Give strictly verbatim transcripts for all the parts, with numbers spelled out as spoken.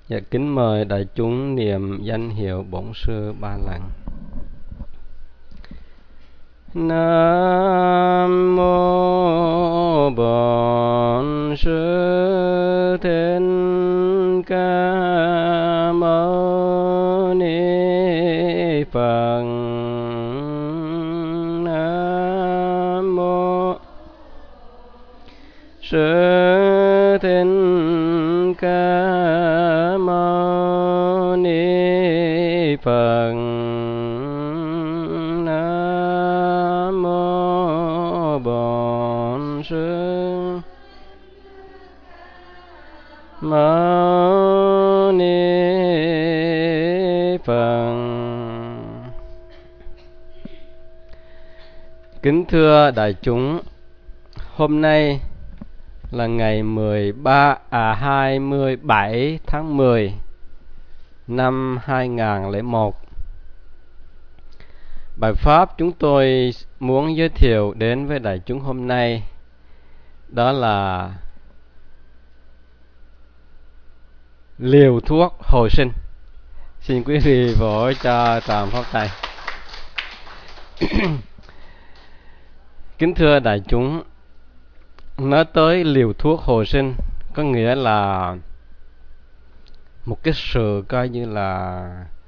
Dạ, kính mời đại chúng niệm danh hiệu Bổn Sư ba lần. Nam mô Bổn Sư Thích Ca Mâu Ni Phật. Nam mô Sư Thích Ca Mâu Ni Phật. Nam mô Bổn Sư Mâu Ni Phật. Kính thưa đại chúng, hôm nay là ngày mười ba à hai mươi bảy tháng mười năm hai nghìn không trăm lẻ một. Bài pháp chúng tôi muốn giới thiệu đến với đại chúng hôm nay đó là liều thuốc hồi sinh. Xin quý vị vỗ cho tràng pháo tay. Kính thưa đại chúng, nói tới liều thuốc hồi sinh có nghĩa là một cái sự coi như là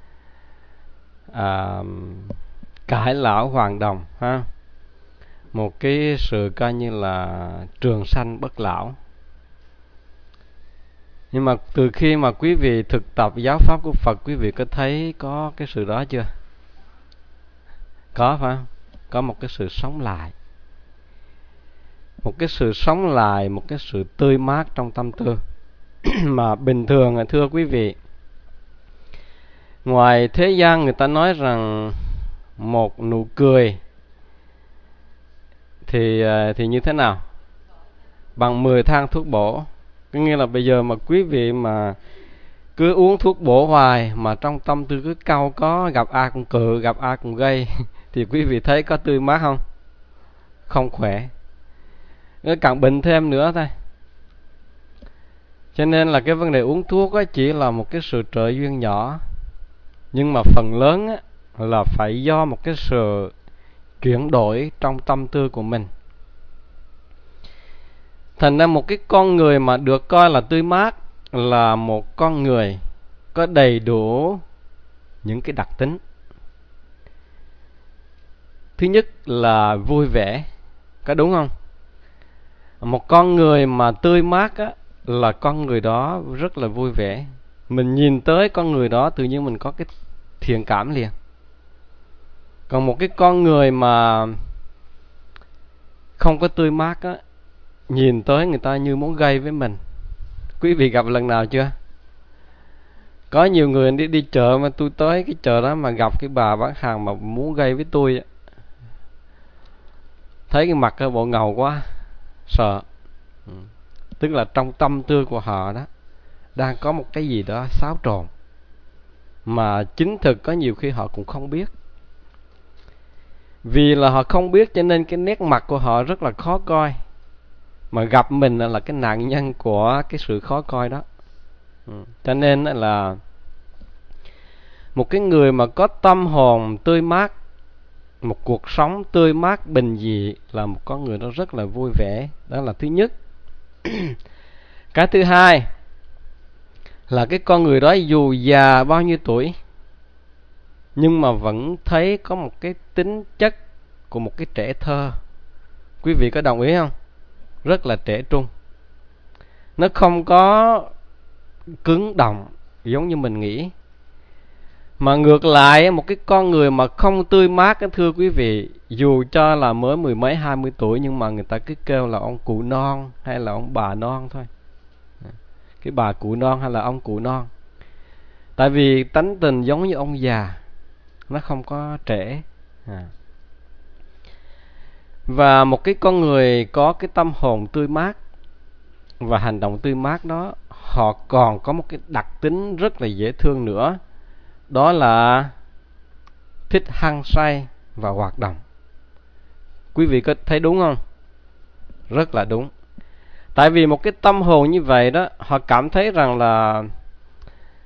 à, cải lão hoàng đồng ha, một cái sự coi như là trường sanh bất lão. Nhưng mà từ khi mà quý vị thực tập giáo pháp của Phật, quý vị có thấy có cái sự đó chưa? Có phải không? Có một cái sự sống lại, một cái sự sống lại, một cái sự tươi mát trong tâm tư. Mà bình thường thưa quý vị, ngoài thế gian người ta nói rằng một nụ cười thì thì như thế nào? Bằng mười thang thuốc bổ. Có nghĩa là bây giờ mà quý vị mà cứ uống thuốc bổ hoài mà trong tâm tư cứ cau có, gặp ai cũng cự, gặp ai cũng gây thì quý vị thấy có tươi mát không? Không khỏe, nó càng bệnh thêm nữa thôi. Cho nên là cái vấn đề uống thuốc á chỉ là một cái sự trợ duyên nhỏ, nhưng mà phần lớn á là phải do một cái sự chuyển đổi trong tâm tư của mình. Thành ra một cái con người mà được coi là tươi mát là một con người có đầy đủ những cái đặc tính. Thứ nhất là vui vẻ, có đúng không? Một con người mà tươi mát á là con người đó rất là vui vẻ. Mình nhìn tới con người đó tự nhiên mình có cái thiện cảm liền. Còn một cái con người mà không có tươi mát á, nhìn tới người ta như muốn gây với mình. Quý vị gặp lần nào chưa? Có nhiều người đi đi chợ mà tôi tới cái chợ đó mà gặp cái bà bán hàng mà muốn gây với tôi á, thấy cái mặt cái bộ ngầu quá, sợ. Ừ. Tức là trong tâm tư của họ đó đang có một cái gì đó xáo trộn, mà chính thực có nhiều khi họ cũng không biết. Vì là họ không biết cho nên cái nét mặt của họ rất là khó coi, mà gặp mình là cái nạn nhân của cái sự khó coi đó. Ừ. Cho nên là một cái người mà có tâm hồn tươi mát, một cuộc sống tươi mát bình dị là một con người đó rất là vui vẻ. Đó là thứ nhất. Cái thứ hai là cái con người đó dù già bao nhiêu tuổi nhưng mà vẫn thấy có một cái tính chất của một cái trẻ thơ. Quý vị có đồng ý không? Rất là trẻ trung. Nó không có cứng động giống như mình nghĩ. Mà ngược lại, một cái con người mà không tươi mát, thưa quý vị, dù cho là mới mười mấy hai mươi tuổi nhưng mà người ta cứ kêu là ông cụ non hay là ông bà non thôi. Cái bà cụ non hay là ông cụ non. Tại vì tánh tình giống như ông già, nó không có trẻ. à. Và một cái con người có cái tâm hồn tươi mát và hành động tươi mát đó, họ còn có một cái đặc tính rất là dễ thương nữa. Đó là thích hăng say và hoạt động. Quý vị có thấy đúng không? Rất là đúng. Tại vì một cái tâm hồn như vậy đó, họ cảm thấy rằng là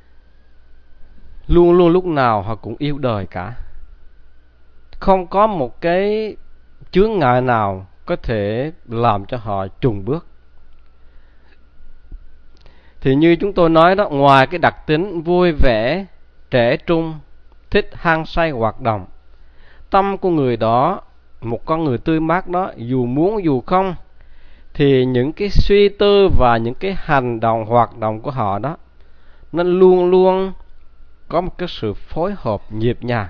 luôn luôn lúc nào họ cũng yêu đời cả. Không có một cái chướng ngại nào có thể làm cho họ chùn bước. Thì như chúng tôi nói đó, ngoài cái đặc tính vui vẻ, trẻ trung, thích hăng say hoạt động, tâm của người đó, một con người tươi mát đó, dù muốn dù không, thì những cái suy tư và những cái hành động hoạt động của họ đó, nó luôn luôn có một cái sự phối hợp nhịp nhàng.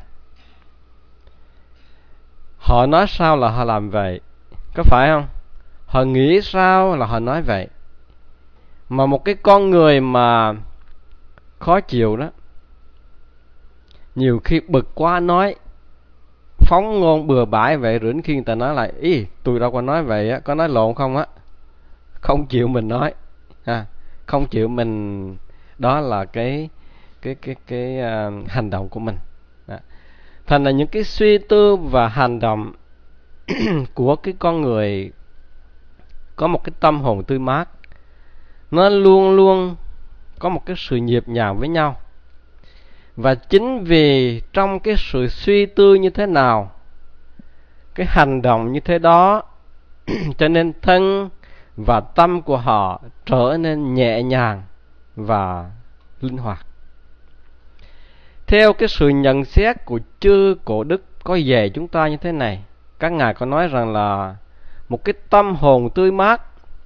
Họ nói sao là họ làm vậy, có phải không? Họ nghĩ sao là họ nói vậy. Mà một cái con người mà khó chịu đó, nhiều khi bực quá nói phóng ngôn bừa bãi vậy, rồi đến khi người ta nói lại, ý tôi đâu có nói vậy á, có nói lộn không á, không chịu mình nói, à, không chịu mình, đó là cái cái cái cái uh, hành động của mình. Đó. Thành là những cái suy tư và hành động của cái con người có một cái tâm hồn tươi mát, nó luôn luôn có một cái sự nhịp nhàng với nhau. Và chính vì trong cái sự suy tư như thế nào, cái hành động như thế đó, cho nên thân và tâm của họ trở nên nhẹ nhàng và linh hoạt. Theo cái sự nhận xét của chư Cổ Đức có dạy chúng ta như thế này, các ngài có nói rằng là một cái tâm hồn tươi mát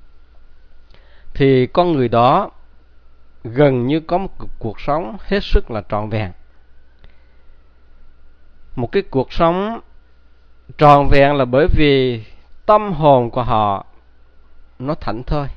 thì con người đó gần như có một cuộc sống hết sức là trọn vẹn. Một cái cuộc sống trọn vẹn là bởi vì tâm hồn của họ nó thảnh thơi,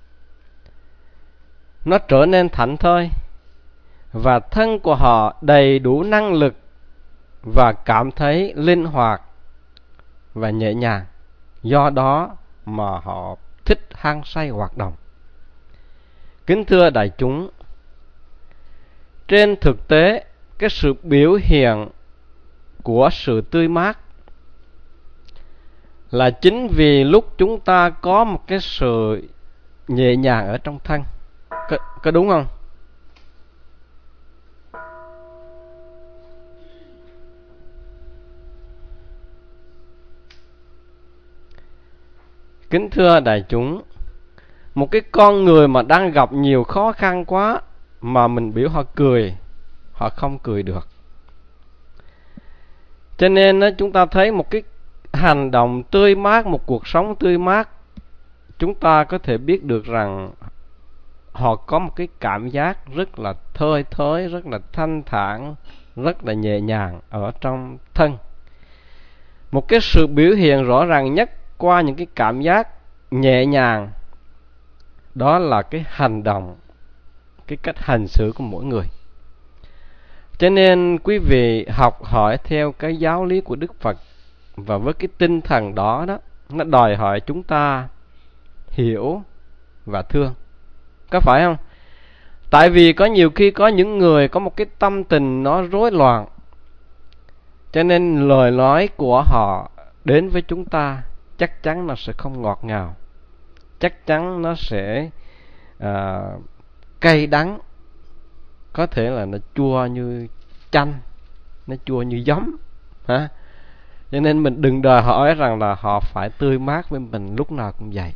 nó trở nên thảnh thơi, và thân của họ đầy đủ năng lực và cảm thấy linh hoạt và nhẹ nhàng. Do đó mà họ thích hăng say hoạt động. Kính thưa đại chúng, trên thực tế, cái sự biểu hiện của sự tươi mát là chính vì lúc chúng ta có một cái sự nhẹ nhàng ở trong thân. Có, có đúng không? Kính thưa đại chúng, một cái con người mà đang gặp nhiều khó khăn quá mà mình biểu họ cười, họ không cười được. Cho nên chúng ta thấy một cái hành động tươi mát, một cuộc sống tươi mát, chúng ta có thể biết được rằng họ có một cái cảm giác rất là thơi thới, rất là thanh thản, rất là nhẹ nhàng ở trong thân. Một cái sự biểu hiện rõ ràng nhất qua những cái cảm giác nhẹ nhàng, đó là cái hành động, cái cách hành xử của mỗi người. Cho nên quý vị học hỏi theo cái giáo lý của Đức Phật, và với cái tinh thần đó đó, nó đòi hỏi chúng ta hiểu và thương. Có phải không? Tại vì có nhiều khi có những người có một cái tâm tình nó rối loạn, cho nên lời nói của họ đến với chúng ta chắc chắn nó sẽ không ngọt ngào, chắc chắn nó sẽ à, cay đắng, có thể là nó chua như chanh, nó chua như giấm, hả? Cho nên mình đừng đòi hỏi rằng là họ phải tươi mát với mình lúc nào cũng vậy.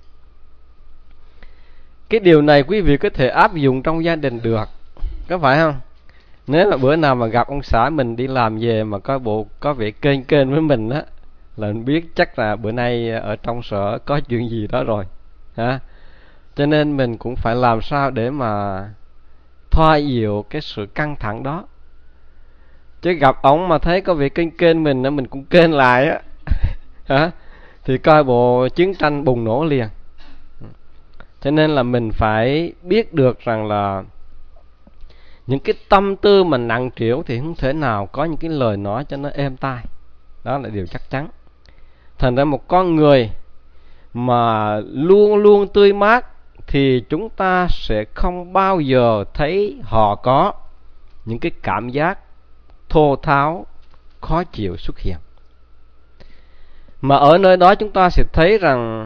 Cái điều này quý vị có thể áp dụng trong gia đình được, có phải không? Nếu mà bữa nào mà gặp ông xã mình đi làm về mà có bộ có vẻ kênh kênh với mình á, là mình biết chắc là bữa nay ở trong sở có chuyện gì đó rồi, hả? Cho nên mình cũng phải làm sao để mà thoa dịu cái sự căng thẳng đó. Chứ gặp ổng mà thấy có việc kênh kênh mình, mình cũng kênh lại á, hả? Thì coi bộ chiến tranh bùng nổ liền. Cho nên là mình phải biết được rằng là những cái tâm tư mà nặng trĩu thì không thể nào có những cái lời nói cho nó êm tai. Đó là điều chắc chắn. Thành ra một con người mà luôn luôn tươi mát thì chúng ta sẽ không bao giờ thấy họ có những cái cảm giác thô tháo, khó chịu xuất hiện. Mà ở nơi đó chúng ta sẽ thấy rằng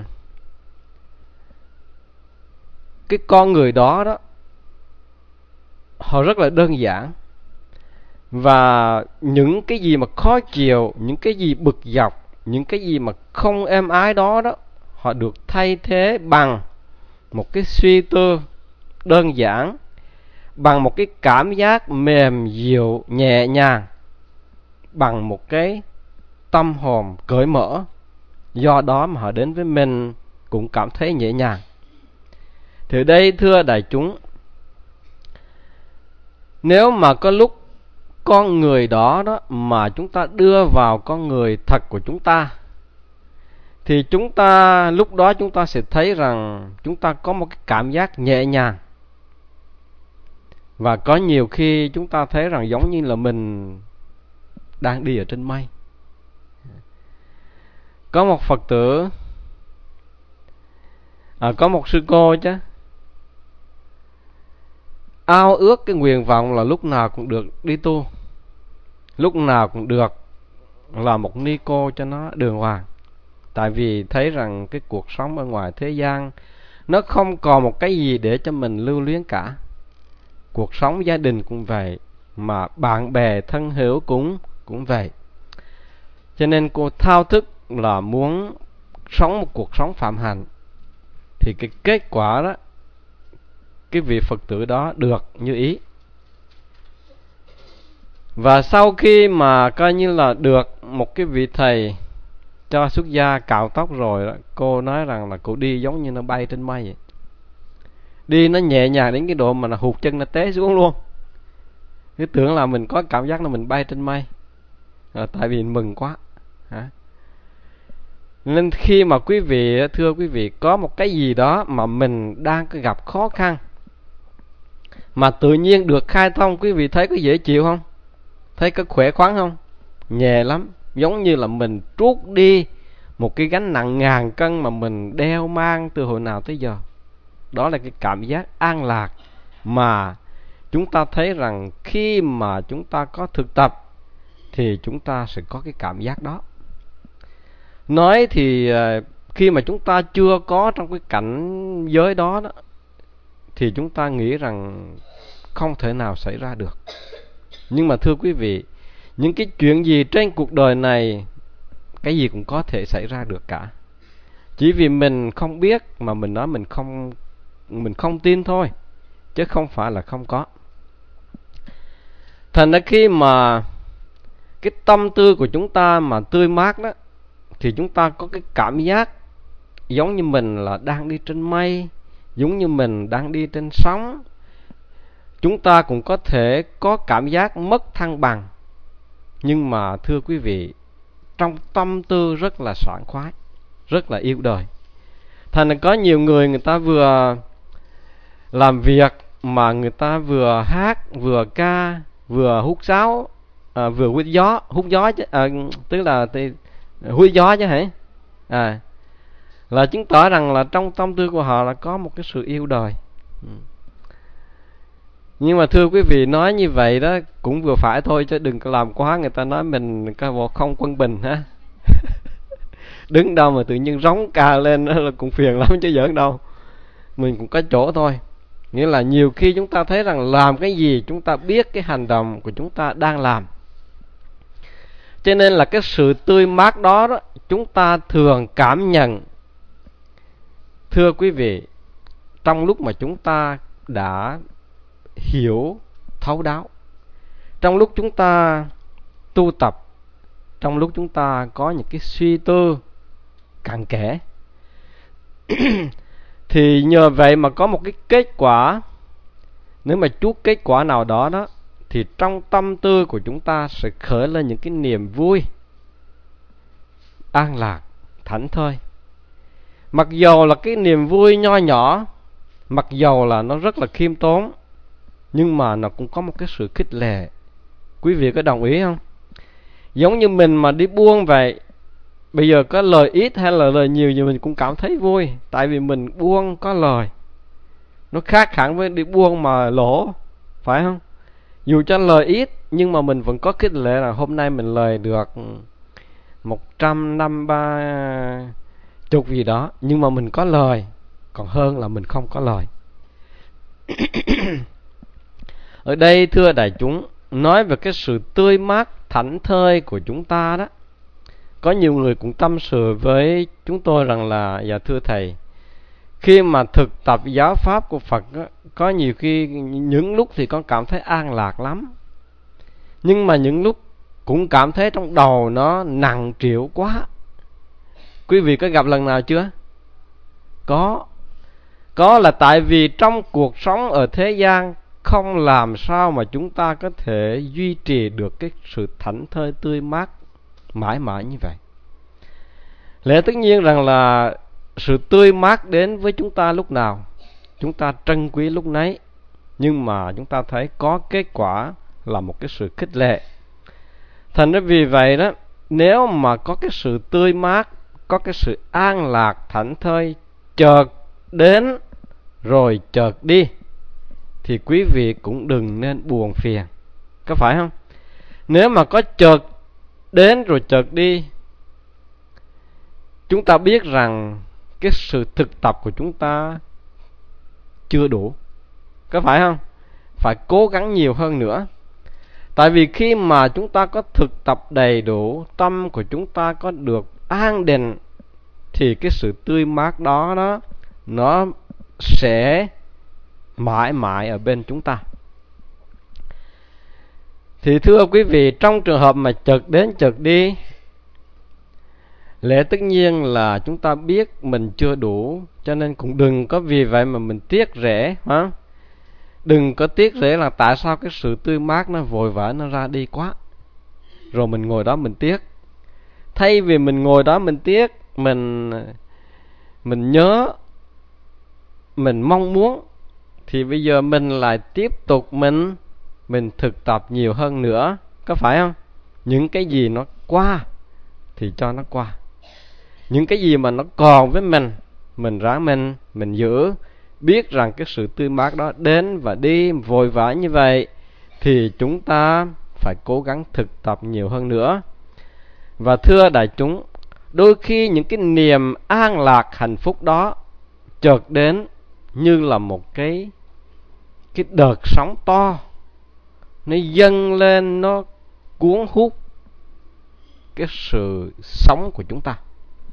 cái con người đó đó, họ rất là đơn giản. Và những cái gì mà khó chịu, những cái gì bực dọc, những cái gì mà không êm ái đó đó, họ được thay thế bằng một cái suy tư đơn giản, bằng một cái cảm giác mềm dịu nhẹ nhàng, bằng một cái tâm hồn cởi mở. Do đó mà họ đến với mình cũng cảm thấy nhẹ nhàng. Thì đây thưa đại chúng, nếu mà có lúc con người đó đó mà chúng ta đưa vào con người thật của chúng ta, thì chúng ta lúc đó chúng ta sẽ thấy rằng chúng ta có một cái cảm giác nhẹ nhàng. Và có nhiều khi chúng ta thấy rằng giống như là mình đang đi ở trên mây. Có một Phật tử, à, có một sư cô chứ, ao ước cái nguyện vọng là lúc nào cũng được đi tu, lúc nào cũng được là một ni cô cho nó đường hoàng. Tại vì thấy rằng cái cuộc sống ở ngoài thế gian nó không còn một cái gì để cho mình lưu luyến cả. Cuộc sống gia đình cũng vậy, mà bạn bè thân hữu cũng cũng vậy. Cho nên cô thao thức là muốn sống một cuộc sống phạm hạnh. Thì cái kết quả đó, cái vị Phật tử đó được như ý. Và sau khi mà coi như là được một cái vị thầy cho xuất gia cạo tóc rồi đó, cô nói rằng là cô đi giống như nó bay trên mây vậy. Đi nó nhẹ nhàng đến cái độ mà nó hụt chân nó té xuống luôn. Cứ tưởng là mình có cảm giác là mình bay trên mây. À, tại vì mừng quá. Hả? Nên khi mà quý vị, thưa quý vị, có một cái gì đó mà mình đang gặp khó khăn, mà tự nhiên được khai thông, quý vị thấy có dễ chịu không? Thấy có khỏe khoắn không? Nhẹ lắm. Giống như là mình trút đi một cái gánh nặng ngàn cân mà mình đeo mang từ hồi nào tới giờ. Đó là cái cảm giác an lạc mà chúng ta thấy rằng khi mà chúng ta có thực tập thì chúng ta sẽ có cái cảm giác đó. Nói thì khi mà chúng ta chưa có trong cái cảnh giới đó, đó thì chúng ta nghĩ rằng không thể nào xảy ra được. Nhưng mà thưa quý vị, những cái chuyện gì trên cuộc đời này, cái gì cũng có thể xảy ra được cả. Chỉ vì mình không biết mà mình nói mình không mình không tin thôi, chứ không phải là không có. Thành ra khi mà cái tâm tư của chúng ta mà tươi mát đó, thì chúng ta có cái cảm giác giống như mình là đang đi trên mây, giống như mình đang đi trên sóng. Chúng ta cũng có thể có cảm giác mất thăng bằng. Nhưng mà thưa quý vị, trong tâm tư rất là sảng khoái, rất là yêu đời. Thành ra có nhiều người, người ta vừa làm việc mà người ta vừa hát, vừa ca, vừa hút sáo, à, vừa hút gió, hút gió chứ, à, tức là thì, hút gió chứ hả? À, là chứng tỏ rằng là trong tâm tư của họ là có một cái sự yêu đời. Nhưng mà thưa quý vị, nói như vậy đó cũng vừa phải thôi, chứ đừng có làm quá, người ta nói mình cái bộ không quân bình ha. Đứng đâu mà tự nhiên rống ca lên đó là cũng phiền lắm chứ giỡn đâu. Mình cũng có chỗ thôi. Nghĩa là nhiều khi chúng ta thấy rằng làm cái gì chúng ta biết cái hành động của chúng ta đang làm. Cho nên là cái sự tươi mát đó, đó chúng ta thường cảm nhận. Thưa quý vị, trong lúc mà chúng ta đã hiểu thấu đáo, trong lúc chúng ta tu tập, trong lúc chúng ta có những cái suy tư cặn kẽ, thì nhờ vậy mà có một cái kết quả. Nếu mà chút kết quả nào đó đó, thì trong tâm tư của chúng ta sẽ khởi lên những cái niềm vui, an lạc, thảnh thơi. Mặc dầu là cái niềm vui nho nhỏ, mặc dầu là nó rất là khiêm tốn, nhưng mà nó cũng có một cái sự khích lệ. Quý vị có đồng ý không? Giống như mình mà đi buôn vậy, bây giờ có lời ít hay là lời nhiều thì mình cũng cảm thấy vui. Tại vì mình buôn có lời. Nó khác hẳn với đi buôn mà lỗ, phải không? Dù cho lời ít nhưng mà mình vẫn có khích lệ là hôm nay mình lời được một trăm năm ba chục gì đó, nhưng mà mình có lời, còn hơn là mình không có lời. Ở đây thưa đại chúng, nói về cái sự tươi mát thảnh thơi của chúng ta đó, có nhiều người cũng tâm sự với chúng tôi rằng là: dạ thưa thầy, khi mà thực tập giáo pháp của Phật đó, có nhiều khi những lúc thì con cảm thấy an lạc lắm, nhưng mà những lúc cũng cảm thấy trong đầu nó nặng trĩu quá. Quý vị có gặp lần nào chưa? Có. Có là tại vì trong cuộc sống ở thế gian không làm sao mà chúng ta có thể duy trì được cái sự thảnh thơi tươi mát mãi mãi như vậy. Lẽ tất nhiên rằng là sự tươi mát đến với chúng ta lúc nào, chúng ta trân quý lúc nấy. Nhưng mà chúng ta thấy có kết quả là một cái sự khích lệ. Thành ra vì vậy đó, nếu mà có cái sự tươi mát, có cái sự an lạc thảnh thơi chợt đến rồi chợt đi, thì quý vị cũng đừng nên buồn phiền, có phải không? Nếu mà có chợt đến rồi chợt đi, chúng ta biết rằng cái sự thực tập của chúng ta chưa đủ, có phải không? Phải cố gắng nhiều hơn nữa. Tại vì khi mà chúng ta có thực tập đầy đủ, tâm của chúng ta có được an định, thì cái sự tươi mát đó, đó nó sẽ mãi mãi ở bên chúng ta. Thì thưa quý vị, trong trường hợp mà chợt đến chợt đi, lẽ tất nhiên là chúng ta biết mình chưa đủ, cho nên cũng đừng có vì vậy mà mình tiếc rẻ, hả? Đừng có tiếc rẻ là tại sao cái sự tươi mát nó vội vã nó ra đi quá, rồi mình ngồi đó mình tiếc. Thay vì mình ngồi đó mình tiếc, mình mình nhớ, mình mong muốn, thì bây giờ mình lại tiếp tục mình mình thực tập nhiều hơn nữa, có phải không? Những cái gì nó qua thì cho nó qua. Những cái gì mà nó còn với mình, mình ráng mình mình giữ. Biết rằng cái sự tươi mát đó đến và đi vội vã như vậy, thì chúng ta phải cố gắng thực tập nhiều hơn nữa. Và thưa đại chúng, đôi khi những cái niềm an lạc hạnh phúc đó chợt đến như là một cái cái đợt sóng to, nó dâng lên, nó cuốn hút cái sự sống của chúng ta.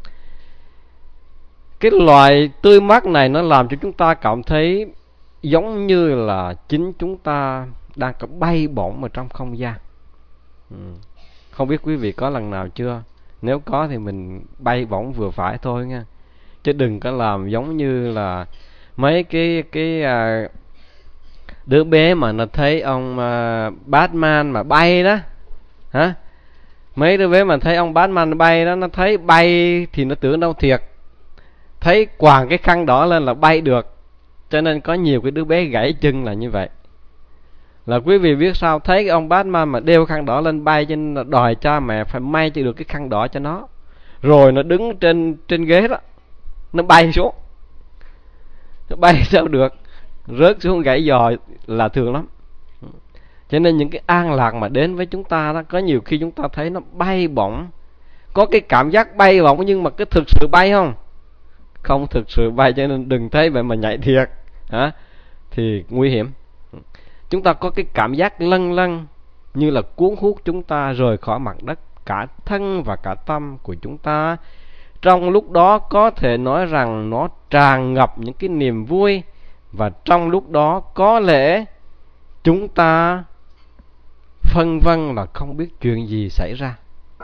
Cái loại tươi mát này nó làm cho chúng ta cảm thấy giống như là chính chúng ta đang có bay bổng ở trong không gian. ừ. Không biết quý vị có lần nào chưa? Nếu có thì mình bay bổng vừa phải thôi nha, chứ đừng có làm giống như là mấy cái cái à, đứa bé mà nó thấy ông à, Batman mà bay đó, hả? Mấy đứa bé mà thấy ông Batman bay đó, nó thấy bay thì nó tưởng đâu thiệt, thấy quàng cái khăn đỏ lên là bay được. Cho nên có nhiều cái đứa bé gãy chân là như vậy. Là quý vị biết sao? Thấy cái ông Batman mà đeo khăn đỏ lên bay, cho nên là đòi cha mẹ phải may cho được cái khăn đỏ cho nó. Rồi nó đứng trên trên ghế đó, nó bay xuống. Nó bay sao được, rớt xuống gãy giò là thường lắm. Cho nên những cái an lạc mà đến với chúng ta đó, có nhiều khi chúng ta thấy nó bay bổng, có cái cảm giác bay bổng, nhưng mà cái thực sự bay không? Không thực sự bay. Cho nên đừng thấy vậy mà nhảy thiệt, hả? Thì nguy hiểm. Chúng ta có cái cảm giác lâng lâng như là cuốn hút chúng ta rời khỏi mặt đất, cả thân và cả tâm của chúng ta. Trong lúc đó có thể nói rằng nó tràn ngập những cái niềm vui, và trong lúc đó có lẽ chúng ta phân vân là không biết chuyện gì xảy ra.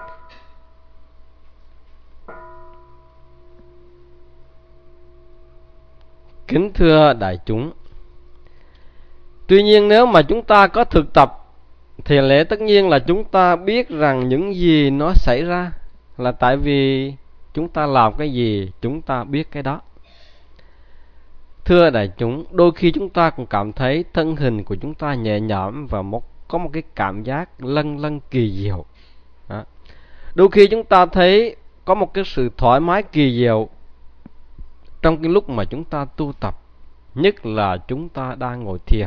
Kính thưa đại chúng, tuy nhiên nếu mà chúng ta có thực tập thì lẽ tất nhiên là chúng ta biết rằng những gì nó xảy ra là tại vì chúng ta làm cái gì chúng ta biết cái đó. Thưa đại chúng, đôi khi chúng ta cũng cảm thấy thân hình của chúng ta nhẹ nhõm và một, có một cái cảm giác lâng lâng kỳ diệu. Đó. Đôi khi chúng ta thấy có một cái sự thoải mái kỳ diệu trong cái lúc mà chúng ta tu tập, nhất là chúng ta đang ngồi thiền.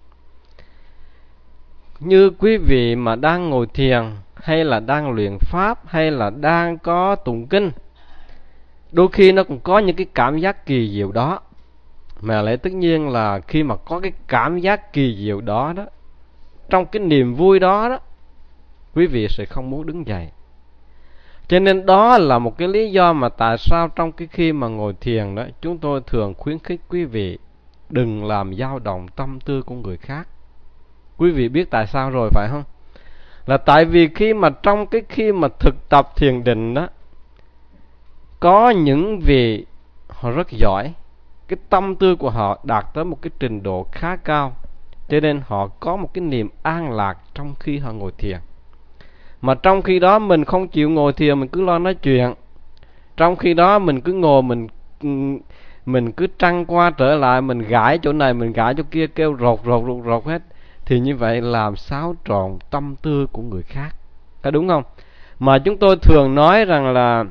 Như quý vị mà đang ngồi thiền, hay là đang luyện pháp, hay là đang có tụng kinh, đôi khi nó cũng có những cái cảm giác kỳ diệu đó. Mà lại tất nhiên là khi mà có cái cảm giác kỳ diệu đó đó, trong cái niềm vui đó đó, quý vị sẽ không muốn đứng dậy. Cho nên đó là một cái lý do mà tại sao trong cái khi mà ngồi thiền đó, chúng tôi thường khuyến khích quý vị đừng làm dao động tâm tư của người khác. Quý vị biết tại sao rồi phải không? Là tại vì khi mà trong cái khi mà thực tập thiền định đó, có những vị họ rất giỏi, cái tâm tư của họ đạt tới một cái trình độ khá cao, cho nên họ có một cái niềm an lạc trong khi họ ngồi thiền. Mà trong khi đó mình không chịu ngồi thiền, mình cứ lo nói chuyện. Trong khi đó mình cứ ngồi, mình mình cứ trăng qua trở lại, mình gãi chỗ này, mình gãi chỗ kia, kêu rột rột rột rột hết. Thì như vậy làm xáo trộn tâm tư của người khác, có đúng không? Mà chúng tôi thường nói rằng là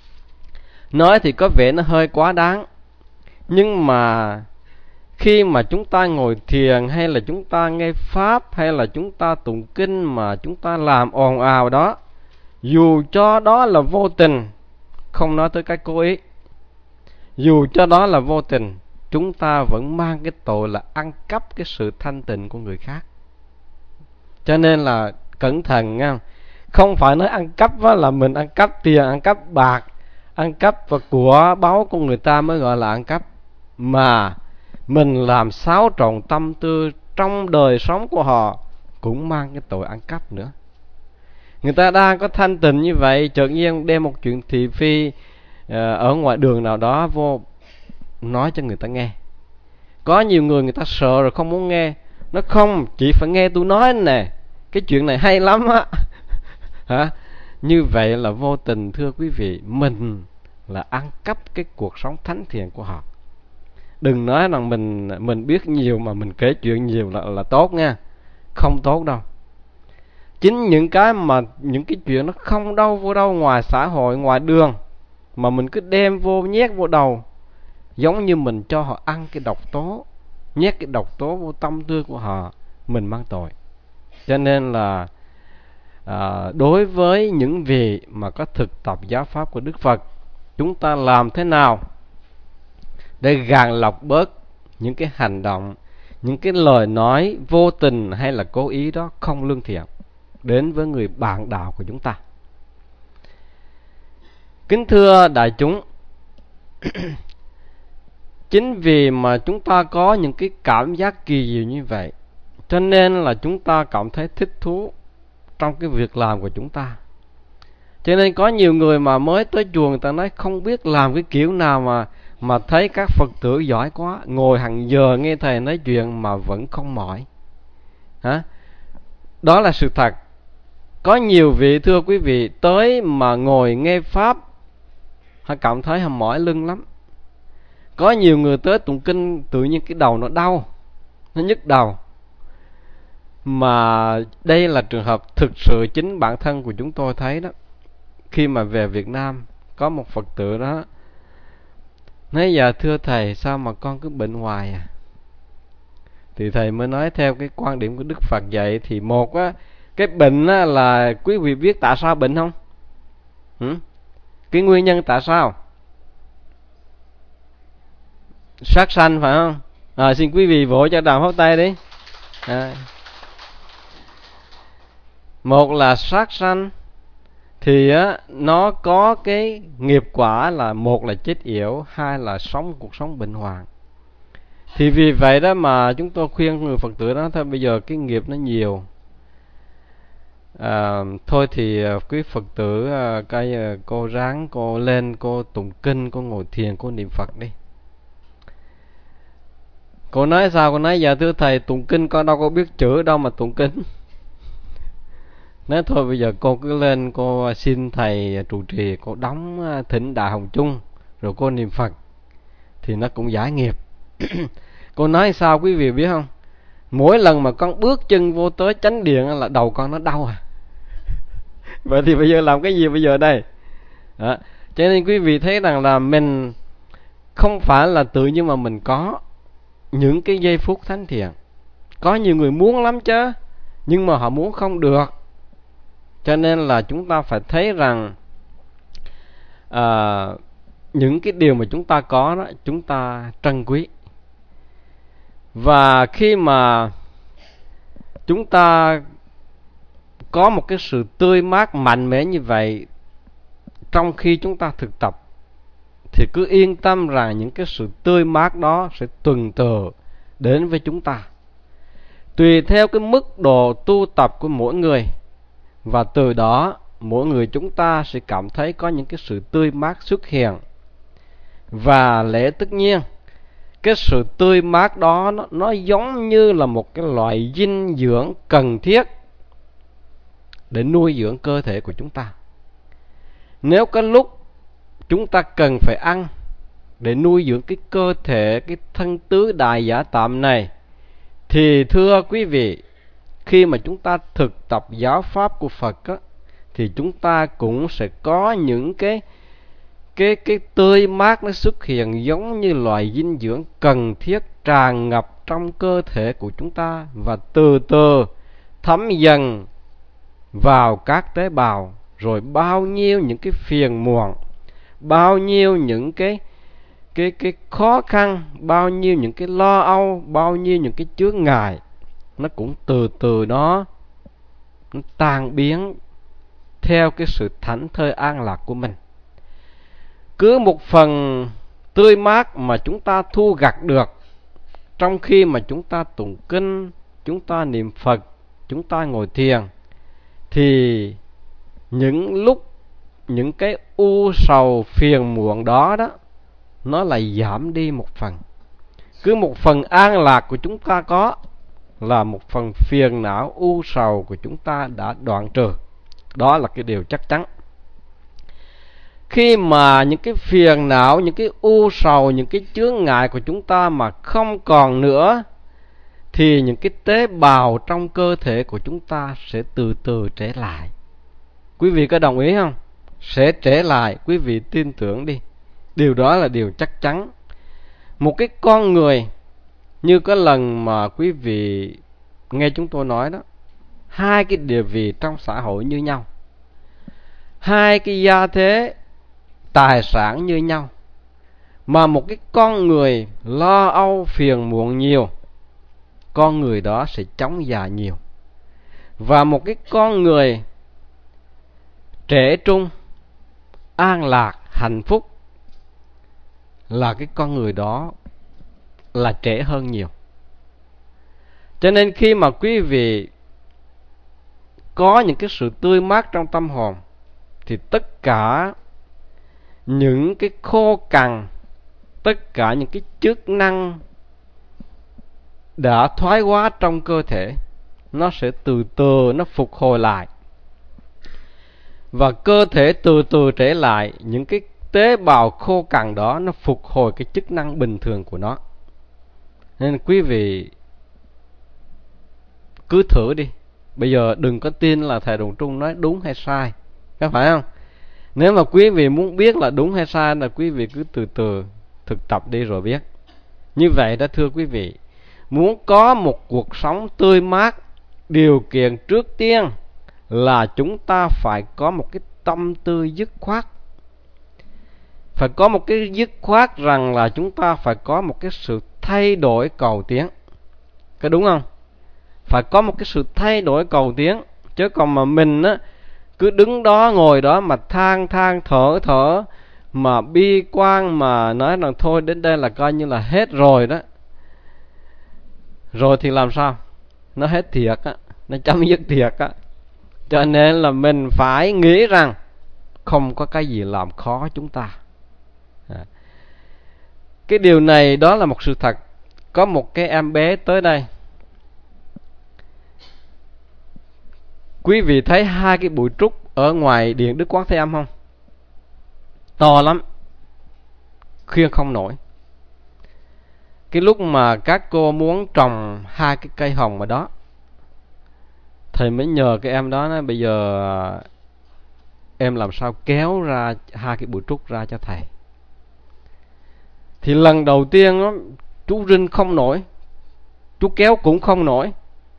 nói thì có vẻ nó hơi quá đáng, nhưng mà khi mà chúng ta ngồi thiền, hay là chúng ta nghe pháp, hay là chúng ta tụng kinh mà chúng ta làm ồn ào đó, dù cho đó là vô tình, không nói tới cái cố ý, dù cho đó là vô tình, chúng ta vẫn mang cái tội là ăn cắp cái sự thanh tịnh của người khác. Cho nên là cẩn thận nha. Không phải nói ăn cắp là mình ăn cắp tiền, ăn cắp bạc, ăn cắp và của báu của người ta mới gọi là ăn cắp, mà mình làm xáo trộn tâm tư trong đời sống của họ cũng mang cái tội ăn cắp nữa. Người ta đang có thanh tịnh như vậy, chợt nhiên đem một chuyện thị phi ở ngoài đường nào đó vô nói cho người ta nghe. Có nhiều người người ta sợ rồi không muốn nghe. Nó không, chỉ phải nghe tôi nói nè, cái chuyện này hay lắm á. Hả? Như vậy là vô tình, thưa quý vị, mình là ăn cắp cái cuộc sống thánh thiện của họ. Đừng nói rằng mình mình biết nhiều mà mình kể chuyện nhiều là là tốt nha. Không tốt đâu. Chính những cái mà những cái chuyện nó không đâu vô đâu ngoài xã hội, ngoài đường, mà mình cứ đem vô, nhét vô đầu, giống như mình cho họ ăn cái độc tố, nhét cái độc tố vô tâm tư của họ, mình mang tội. Cho nên là à, đối với những vị mà có thực tập giáo pháp của Đức Phật, chúng ta làm thế nào để gạn lọc bớt những cái hành động, những cái lời nói vô tình hay là cố ý đó không lương thiện đến với người bạn đạo của chúng ta. Kính thưa đại chúng, chính vì mà chúng ta có những cái cảm giác kỳ diệu như vậy, cho nên là chúng ta cảm thấy thích thú trong cái việc làm của chúng ta. Cho nên có nhiều người mà mới tới chùa, người ta nói không biết làm cái kiểu nào mà mà thấy các Phật tử giỏi quá, ngồi hàng giờ nghe thầy nói chuyện mà vẫn không mỏi. Hả? Đó là sự thật. Có nhiều vị, thưa quý vị, tới mà ngồi nghe pháp, họ cảm thấy họ mỏi lưng lắm. Có nhiều người tới tụng kinh tự nhiên cái đầu nó đau, nó nhức đầu. Mà đây là trường hợp thực sự chính bản thân của chúng tôi thấy đó. Khi mà về Việt Nam, có một Phật tử đó nói: dạ thưa thầy, sao mà con cứ bệnh hoài à? Thì thầy mới nói theo cái quan điểm của Đức Phật dạy, thì một á, cái bệnh á, là quý vị biết tại sao bệnh không? Hử? Cái nguyên nhân tại sao? Sát sanh phải không? À, xin quý vị vỗ cho đàm pháo tay đi. À. Một là sát sanh thì á, nó có cái nghiệp quả là một là chết yểu, hai là sống cuộc sống bệnh hoạn. Thì vì vậy đó mà chúng tôi khuyên người Phật tử đó, thôi bây giờ cái nghiệp nó nhiều, à, thôi thì quý Phật tử cái cô ráng cô lên cô tụng kinh, cô ngồi thiền, cô niệm Phật đi. Cô nói sao? Cô nói: dạ thưa thầy, tụng kinh con đâu có biết chữ đâu mà tụng kinh. Nói thôi bây giờ cô cứ lên cô xin thầy trụ trì, cô đóng thỉnh Đại Hồng Chung, rồi cô niệm Phật thì nó cũng giải nghiệp. Cô nói sao quý vị biết không? Mỗi lần mà con bước chân vô tới chánh điện là đầu con nó đau à. Vậy thì bây giờ làm cái gì bây giờ đây? Đó. Cho nên quý vị thấy rằng là mình không phải là tự nhiên mà mình có những cái giây phút thánh thiện. Có nhiều người muốn lắm chứ, nhưng mà họ muốn không được. Cho nên là chúng ta phải thấy rằng à, những cái điều mà chúng ta có đó, chúng ta trân quý. Và khi mà chúng ta có một cái sự tươi mát mạnh mẽ như vậy trong khi chúng ta thực tập, thì cứ yên tâm rằng những cái sự tươi mát đó sẽ tuần tự đến với chúng ta. Tùy theo cái mức độ tu tập của mỗi người, và từ đó mỗi người chúng ta sẽ cảm thấy có những cái sự tươi mát xuất hiện. Và lẽ tất nhiên, cái sự tươi mát đó nó, nó giống như là một cái loại dinh dưỡng cần thiết để nuôi dưỡng cơ thể của chúng ta. Nếu có lúc chúng ta cần phải ăn để nuôi dưỡng cái cơ thể, cái thân tứ đại giả tạm này, thì thưa quý vị, khi mà chúng ta thực tập giáo pháp của Phật á, thì chúng ta cũng sẽ có những cái cái cái tươi mát nó xuất hiện giống như loại dinh dưỡng cần thiết tràn ngập trong cơ thể của chúng ta, và từ từ thấm dần vào các tế bào. Rồi bao nhiêu những cái phiền muộn, bao nhiêu những cái cái cái khó khăn, bao nhiêu những cái lo âu, bao nhiêu những cái chướng ngại, nó cũng từ từ đó nó tan biến theo cái sự thảnh thơi an lạc của mình. Cứ một phần tươi mát mà chúng ta thu gặt được trong khi mà chúng ta tụng kinh, chúng ta niệm Phật, chúng ta ngồi thiền, thì những lúc những cái u sầu phiền muộn đó đó nó lại giảm đi một phần. Cứ một phần an lạc của chúng ta có là một phần phiền não u sầu của chúng ta đã đoạn trừ. Đó là cái điều chắc chắn. Khi mà những cái phiền não, những cái u sầu, những cái chướng ngại của chúng ta mà không còn nữa, thì những cái tế bào trong cơ thể của chúng ta sẽ từ từ trở lại. Quý vị có đồng ý không? Sẽ trở lại, quý vị tin tưởng đi. Điều đó là điều chắc chắn. Một cái con người, như có lần mà quý vị nghe chúng tôi nói đó, hai cái địa vị trong xã hội như nhau, hai cái gia thế, tài sản như nhau, mà một cái con người lo âu phiền muộn nhiều, con người đó sẽ chóng già nhiều. Và một cái con người trẻ trung, an lạc, hạnh phúc, là cái con người đó là trẻ hơn nhiều. Cho nên khi mà quý vị có những cái sự tươi mát trong tâm hồn, thì tất cả những cái khô cằn, tất cả những cái chức năng đã thoái hóa trong cơ thể, nó sẽ từ từ nó phục hồi lại. Và cơ thể từ từ trở lại, những cái tế bào khô cằn đó nó phục hồi cái chức năng bình thường của nó. Nên quý vị cứ thử đi. Bây giờ đừng có tin là thầy Đồng Trung nói đúng hay sai, có phải không? Nếu mà quý vị muốn biết là đúng hay sai, là quý vị cứ từ từ thực tập đi rồi biết. Như vậy đó thưa quý vị, muốn có một cuộc sống tươi mát, điều kiện trước tiên là chúng ta phải có một cái tâm tư dứt khoát. Phải có một cái dứt khoát rằng là chúng ta phải có một cái sự thay đổi cầu tiến. Có đúng không? Phải có một cái sự thay đổi cầu tiến. Chứ còn mà mình á, cứ đứng đó ngồi đó mà than than thở thở, mà bi quan, mà nói rằng thôi đến đây là coi như là hết rồi đó, rồi thì làm sao? Nó hết thiệt á, nó chấm dứt thiệt á. Cho nên là mình phải nghĩ rằng không có cái gì làm khó chúng ta. à. Cái điều này đó là một sự thật. Có một cái em bé tới đây, quý vị thấy hai cái bụi trúc ở ngoài điện Đức Quán Thế Âm không? To lắm, khiêng không nổi. Cái lúc mà các cô muốn trồng hai cái cây hồng ở đó, thầy mới nhờ cái em đó nói, bây giờ em làm sao kéo ra hai cái bụi trúc ra cho thầy. Thì lần đầu tiên đó, chú rinh không nổi, chú kéo cũng không nổi.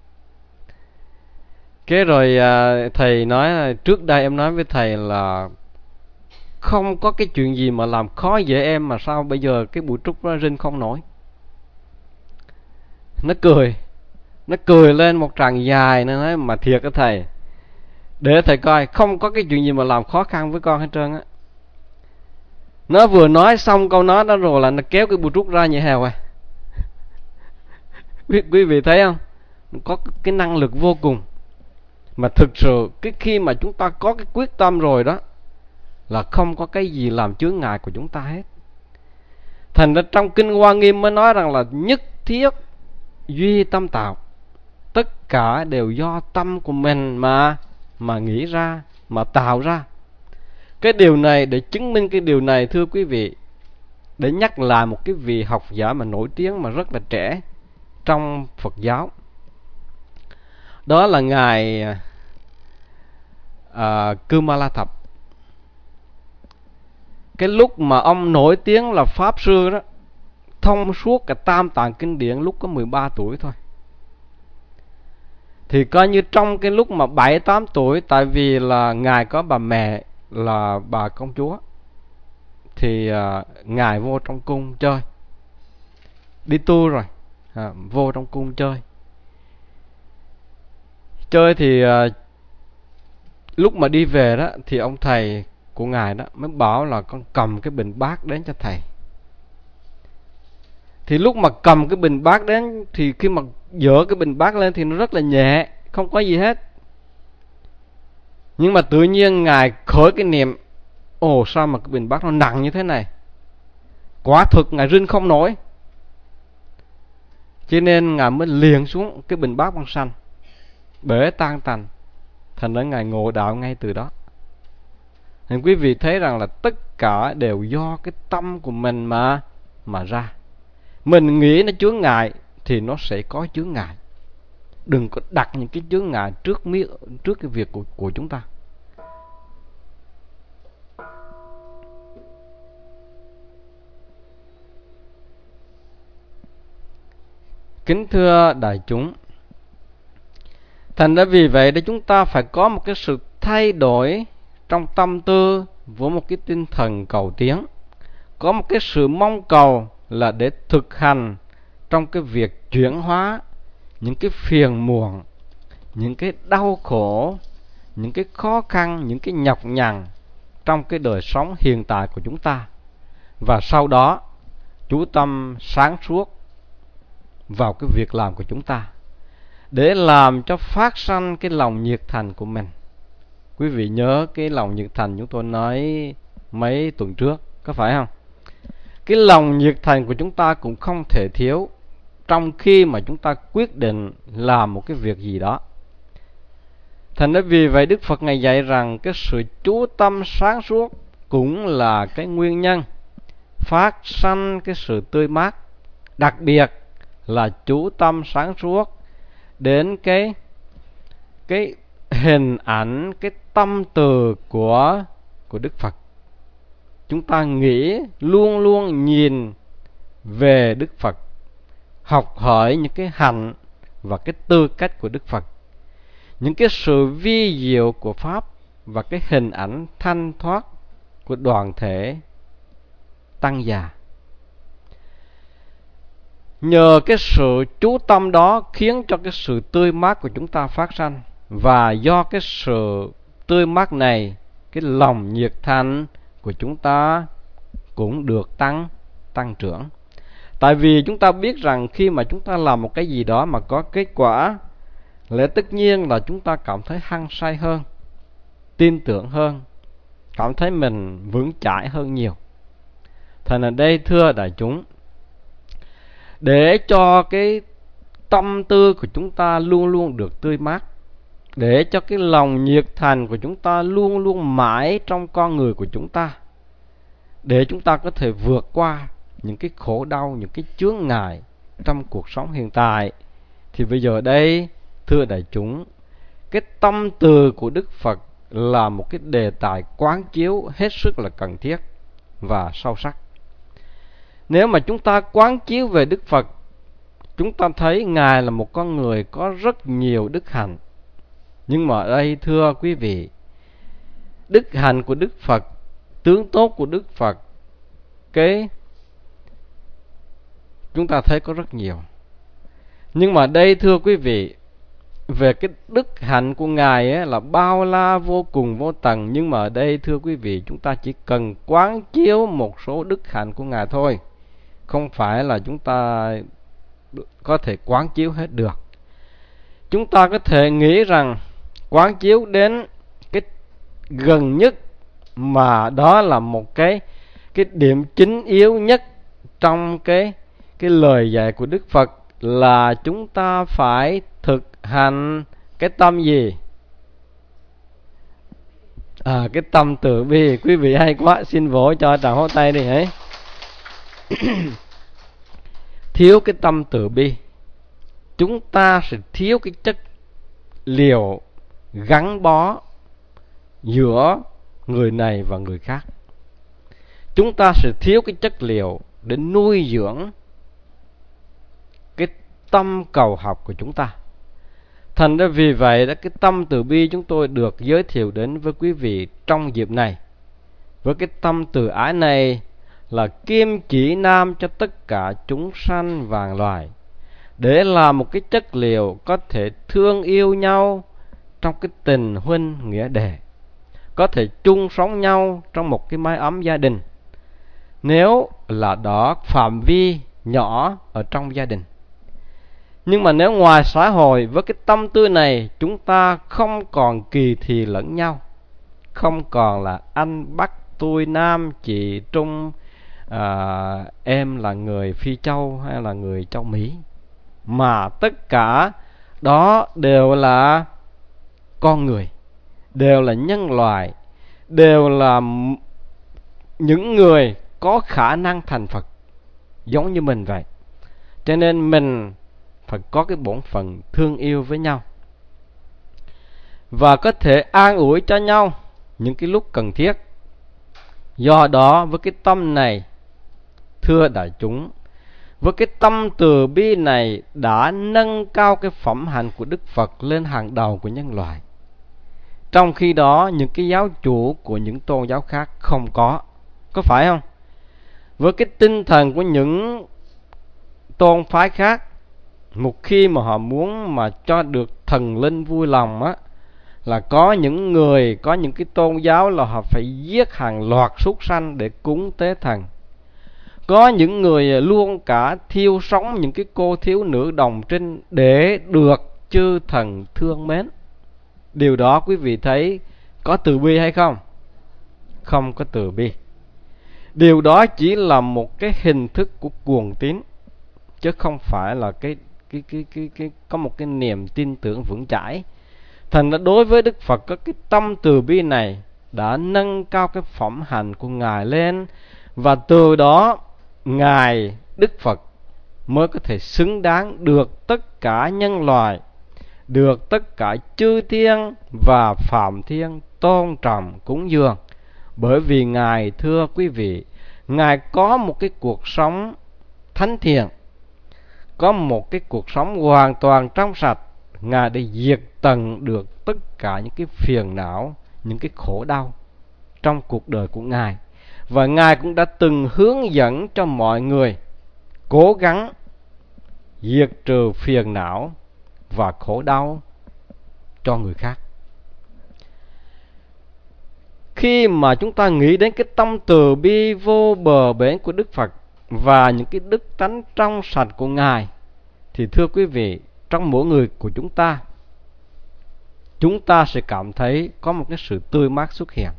Cái rồi à, thầy nói, trước đây em nói với thầy là không có cái chuyện gì mà làm khó dễ em, mà sao bây giờ cái bụi trúc nó rinh không nổi. Nó cười, Nó cười lên một tràng dài, nó nói mà thiệt á thầy, để thầy coi, không có cái chuyện gì mà làm khó khăn với con hết trơn á. Nó vừa nói xong câu nói đó rồi là nó kéo cái bút trúc ra như heo à. quý, quý vị thấy không? Có cái năng lực vô cùng. Mà thực sự cái khi mà chúng ta có cái quyết tâm rồi đó, là không có cái gì làm chướng ngại của chúng ta hết. Thành ra trong Kinh Hoa Nghiêm mới nói rằng là nhất thiết duy tâm tạo. Tất cả đều do tâm của mình mà mà nghĩ ra, mà tạo ra. Cái điều này, để chứng minh cái điều này thưa quý vị, để nhắc lại một cái vị học giả mà nổi tiếng mà rất là trẻ trong Phật giáo. Đó là ngài à, Kumala Thập. Cái lúc mà ông nổi tiếng là Pháp Sư đó, thông suốt cả Tam Tạng Kinh Điển lúc có mười ba tuổi thôi. Thì coi như trong cái lúc mà bảy tám tuổi, tại vì là ngài có bà mẹ là bà công chúa, thì à, ngài vô trong cung chơi, đi tu rồi, à, vô trong cung chơi. Chơi thì à, lúc mà đi về đó, thì ông thầy của ngài đó mới bảo là con cầm cái bình bát đến cho thầy. Thì lúc mà cầm cái bình bát đến, thì khi mà dỡ cái bình bát lên thì nó rất là nhẹ, không có gì hết. Nhưng mà tự nhiên ngài khởi cái niệm, ồ sao mà cái bình bát nó nặng như thế này. Quả thực ngài rinh không nổi, cho nên ngài mới liền xuống cái bình bát bằng sanh, bể tan tành. Thành ra ngài ngộ đạo ngay từ đó. Nên quý vị thấy rằng là tất cả đều do cái tâm của mình mà mà ra. Mình nghĩ nó chướng ngại thì nó sẽ có chướng ngại. Đừng có đặt những cái chướng ngại trước mi, trước cái việc của, của chúng ta. Kính thưa đại chúng, thành ra vì vậy để chúng ta phải có một cái sự thay đổi trong tâm tư với một cái tinh thần cầu tiến. Có một cái sự mong cầu là để thực hành trong cái việc chuyển hóa những cái phiền muộn, những cái đau khổ, những cái khó khăn, những cái nhọc nhằn trong cái đời sống hiện tại của chúng ta. Và sau đó chú tâm sáng suốt vào cái việc làm của chúng ta, để làm cho phát sanh cái lòng nhiệt thành của mình. Quý vị nhớ cái lòng nhiệt thành chúng tôi nói mấy tuần trước, có phải không? Cái lòng nhiệt thành của chúng ta cũng không thể thiếu trong khi mà chúng ta quyết định làm một cái việc gì đó. Thành ra vì vậy Đức Phật Ngài dạy rằng cái sự chú tâm sáng suốt cũng là cái nguyên nhân phát sanh cái sự tươi mát. Đặc biệt là chú tâm sáng suốt đến cái cái hình ảnh, cái tâm từ của của Đức Phật. Chúng ta nghĩ luôn luôn nhìn về Đức Phật, học hỏi những cái hạnh và cái tư cách của Đức Phật, những cái sự vi diệu của Pháp và cái hình ảnh thanh thoát của đoàn thể tăng già. Nhờ cái sự chú tâm đó khiến cho cái sự tươi mát của chúng ta phát sanh. Và do cái sự tươi mát này, cái lòng nhiệt thành của chúng ta cũng được tăng tăng trưởng. Tại vì chúng ta biết rằng khi mà chúng ta làm một cái gì đó mà có kết quả, lẽ tất nhiên là chúng ta cảm thấy hăng say hơn, tin tưởng hơn, cảm thấy mình vững chãi hơn nhiều. Thành ra đây thưa đại chúng, để cho cái tâm tư của chúng ta luôn luôn được tươi mát, để cho cái lòng nhiệt thành của chúng ta luôn luôn mãi trong con người của chúng ta, để chúng ta có thể vượt qua những cái khổ đau, những cái chướng ngại trong cuộc sống hiện tại, thì bây giờ đây thưa đại chúng, cái tâm từ của Đức Phật là một cái đề tài quán chiếu hết sức là cần thiết và sâu sắc. Nếu mà chúng ta quán chiếu về Đức Phật, chúng ta thấy Ngài là một con người có rất nhiều đức hạnh. Nhưng mà ở đây thưa quý vị, đức hạnh của Đức Phật, tướng tốt của Đức Phật, cái chúng ta thấy có rất nhiều. Nhưng mà đây thưa quý vị, về cái đức hạnh của Ngài ấy là bao la vô cùng vô tận. Nhưng mà ở đây thưa quý vị, chúng ta chỉ cần quán chiếu một số đức hạnh của Ngài thôi, không phải là chúng ta có thể quán chiếu hết được. Chúng ta có thể nghĩ rằng quán chiếu đến cái gần nhất, mà đó là một cái cái điểm chính yếu nhất trong cái cái lời dạy của Đức Phật, là chúng ta phải thực hành cái tâm gì? À, cái tâm từ bi. Quý vị hay quá, xin vỗ cho tràng hô tay đi ấy. Thiếu cái tâm từ bi, chúng ta sẽ thiếu cái chất liệu gắn bó giữa người này và người khác. Chúng ta sẽ thiếu cái chất liệu để nuôi dưỡng cái tâm cầu học của chúng ta. Thành ra vì vậy đó, cái tâm từ bi chúng tôi được giới thiệu đến với quý vị trong dịp này. Với cái tâm từ ái này là kim chỉ nam cho tất cả chúng sanh vạn loài, để là một cái chất liệu có thể thương yêu nhau trong cái tình huynh nghĩa đệ, có thể chung sống nhau trong một cái mái ấm gia đình, nếu là đó phạm vi nhỏ ở trong gia đình. Nhưng mà nếu ngoài xã hội, với cái tâm tư này, chúng ta không còn kỳ thị lẫn nhau, không còn là anh Bắc tôi Nam, chị Trung, à, em là người Phi Châu hay là người châu Mỹ, mà tất cả đó đều là con người, đều là nhân loại, đều là những người có khả năng thành Phật giống như mình vậy. Cho nên mình phải có cái bổn phận thương yêu với nhau, và có thể an ủi cho nhau những cái lúc cần thiết. Do đó với cái tâm này, thưa đại chúng, với cái tâm từ bi này đã nâng cao cái phẩm hạnh của Đức Phật lên hàng đầu của nhân loại. Trong khi đó những cái giáo chủ của những tôn giáo khác không có. Có phải không? Với cái tinh thần của những tôn phái khác, một khi mà họ muốn mà cho được thần linh vui lòng á, là có những người, có những cái tôn giáo là họ phải giết hàng loạt súc sanh để cúng tế thần. Có những người luôn cả thiêu sống những cái cô thiếu nữ đồng trinh để được chư thần thương mến. Điều đó quý vị thấy có từ bi hay không? Không có từ bi. Điều đó chỉ là một cái hình thức của cuồng tín, chứ không phải là cái cái cái cái cái có một cái niềm tin tưởng vững chãi. Thành ra đối với Đức Phật, có cái tâm từ bi này đã nâng cao cái phẩm hạnh của Ngài lên, và từ đó Ngài Đức Phật mới có thể xứng đáng được tất cả nhân loại, được tất cả chư thiên và phạm thiên tôn trọng cúng dường. Bởi vì Ngài, thưa quý vị, Ngài có một cái cuộc sống thánh thiện, có một cái cuộc sống hoàn toàn trong sạch. Ngài đã diệt tận được tất cả những cái phiền não, những cái khổ đau trong cuộc đời của Ngài. Và Ngài cũng đã từng hướng dẫn cho mọi người cố gắng diệt trừ phiền não và khổ đau cho người khác. Khi mà chúng ta nghĩ đến cái tâm từ bi vô bờ bến của Đức Phật và những cái đức tánh trong sạch của Ngài, thì thưa quý vị, trong mỗi người của chúng ta, chúng ta sẽ cảm thấy có một cái sự tươi mát xuất hiện.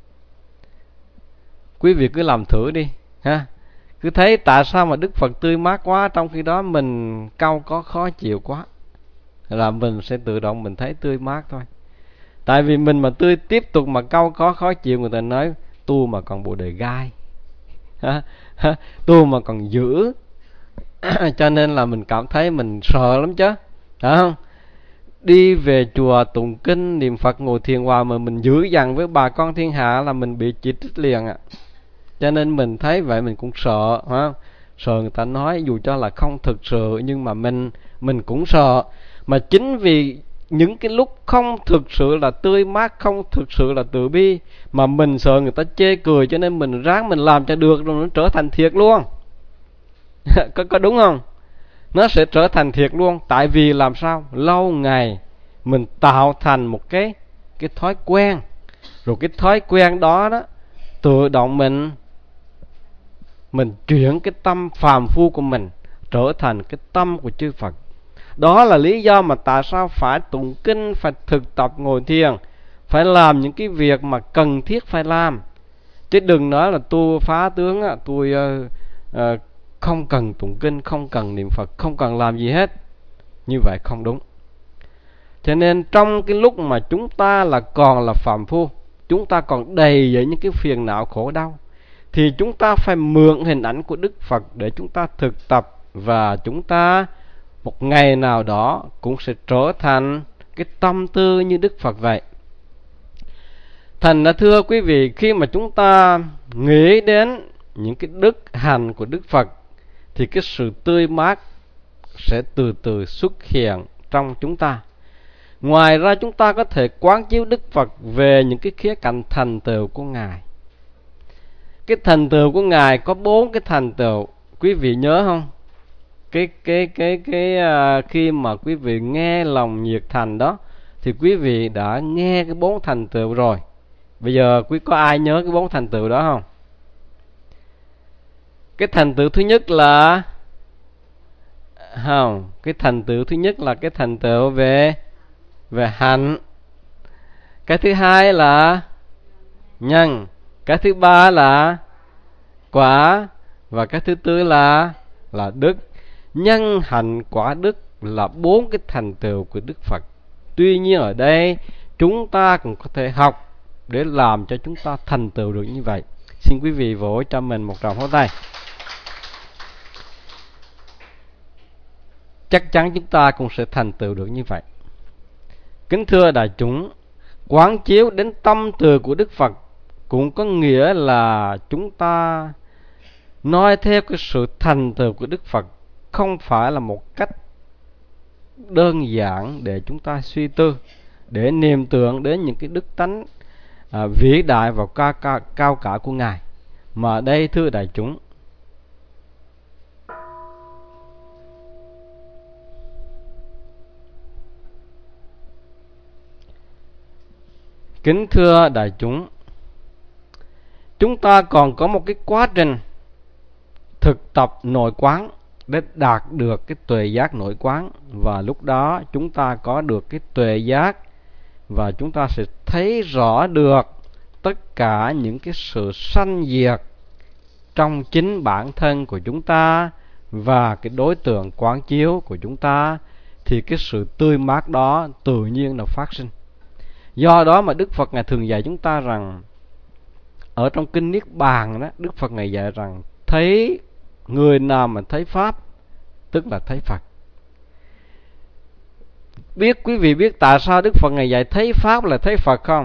Quý vị cứ làm thử đi ha. Cứ thấy tại sao mà Đức Phật tươi mát quá, trong khi đó mình cau có khó chịu quá, là mình sẽ tự động mình thấy tươi mát thôi. Tại vì mình mà tươi tiếp tục mà cau có khó chịu, người ta nói tu mà còn bộ đề gai, tu mà còn dữ. Cho nên là mình cảm thấy mình sợ lắm chứ, phải không? Đi về chùa tụng kinh niệm Phật ngồi thiền hòa mà mình dữ dằn với bà con thiên hạ là mình bị chỉ trích liền ạ. À. Cho nên mình thấy vậy mình cũng sợ, phải không? Sợ người ta nói dù cho là không thực sự, nhưng mà mình mình cũng sợ. Mà chính vì những cái lúc không thực sự là tươi mát, không thực sự là từ bi, mà mình sợ người ta chê cười, cho nên mình ráng mình làm cho được, rồi nó trở thành thiệt luôn. có, có đúng không? nó sẽ trở thành thiệt luôn. Tại vì làm sao? Lâu ngày mình tạo thành một cái cái thói quen, rồi cái thói quen đó đó tự động mình mình chuyển cái tâm phàm phu của mình trở thành cái tâm của chư Phật. Đó là lý do mà tại sao phải tụng kinh, phải thực tập ngồi thiền, phải làm những cái việc mà cần thiết phải làm. Chứ đừng nói là tôi phá tướng, tôi uh, uh, không cần tụng kinh, không cần niệm Phật, không cần làm gì hết. Như vậy không đúng. Cho nên trong cái lúc mà chúng ta là còn là phàm phu, chúng ta còn đầy với những cái phiền não khổ đau, thì chúng ta phải mượn hình ảnh của Đức Phật để chúng ta thực tập, và chúng ta một ngày nào đó cũng sẽ trở thành cái tâm tư như Đức Phật vậy. Thành ra thưa quý vị, khi mà chúng ta nghĩ đến những cái đức hạnh của Đức Phật thì cái sự tươi mát sẽ từ từ xuất hiện trong chúng ta. Ngoài ra chúng ta có thể quán chiếu Đức Phật về những cái khía cạnh thành tựu của Ngài. Cái thành tựu của Ngài có bốn cái thành tựu, quý vị nhớ không? Cái cái cái cái uh, khi mà quý vị nghe lòng nhiệt thành đó thì quý vị đã nghe cái bốn thành tựu rồi. Bây giờ quý có ai nhớ cái bốn thành tựu đó không? Cái thành tựu thứ nhất là không, cái thành tựu thứ nhất là cái thành tựu về về hạnh. Cái thứ hai là nhân. Cái thứ ba là quả, và cái thứ tư là là đức. Nhân, hạnh, quả, đức là bốn cái thành tựu của Đức Phật. Tuy nhiên ở đây chúng ta cũng có thể học để làm cho chúng ta thành tựu được như vậy. Xin quý vị vỗ cho mình một tràng pháo tay. Chắc chắn chúng ta cũng sẽ thành tựu được như vậy. Kính thưa đại chúng, quán chiếu đến tâm từ của Đức Phật cũng có nghĩa là chúng ta nói theo cái sự thành tựu của Đức Phật, không phải là một cách đơn giản để chúng ta suy tư, để niệm tưởng đến những cái đức tánh à, vĩ đại và cao, cao, cao cả của Ngài. Mà đây thưa đại chúng, kính thưa đại chúng, chúng ta còn có một cái quá trình thực tập nội quán để đạt được cái tuệ giác nội quán, và lúc đó chúng ta có được cái tuệ giác và chúng ta sẽ thấy rõ được tất cả những cái sự sanh diệt trong chính bản thân của chúng ta và cái đối tượng quán chiếu của chúng ta, thì cái sự tươi mát đó tự nhiên là phát sinh. Do đó mà Đức Phật Ngài thường dạy chúng ta rằng, ở trong kinh Niết Bàn đó, Đức Phật Ngài dạy rằng thấy người nào mà thấy Pháp tức là thấy Phật. Biết quý vị biết tại sao Đức Phật Ngài dạy thấy Pháp là thấy Phật không?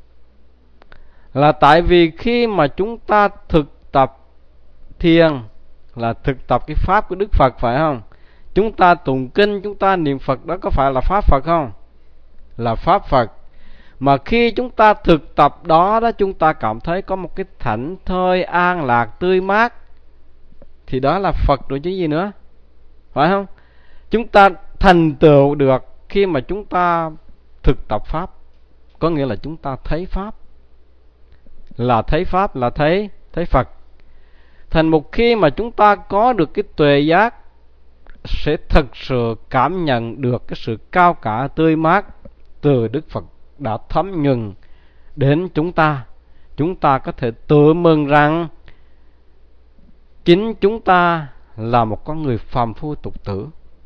Là tại vì khi mà chúng ta thực tập thiền là thực tập cái Pháp của Đức Phật, phải không? Chúng ta tụng kinh, chúng ta niệm Phật, đó có phải là Pháp Phật không? Là Pháp Phật. Mà khi chúng ta thực tập đó, đó chúng ta cảm thấy có một cái thảnh thơi, an lạc, tươi mát, thì đó là Phật rồi chứ gì nữa, phải không? Chúng ta thành tựu được khi mà chúng ta thực tập Pháp, có nghĩa là chúng ta thấy Pháp, là thấy Pháp, là thấy thấy Phật. Thành một khi mà chúng ta có được cái tuệ giác, sẽ thực sự cảm nhận được cái sự cao cả tươi mát từ Đức Phật đã thấm nhuần đến chúng ta. Chúng ta có thể tự mừng rằng chính chúng ta là một con người phàm phu tục tử,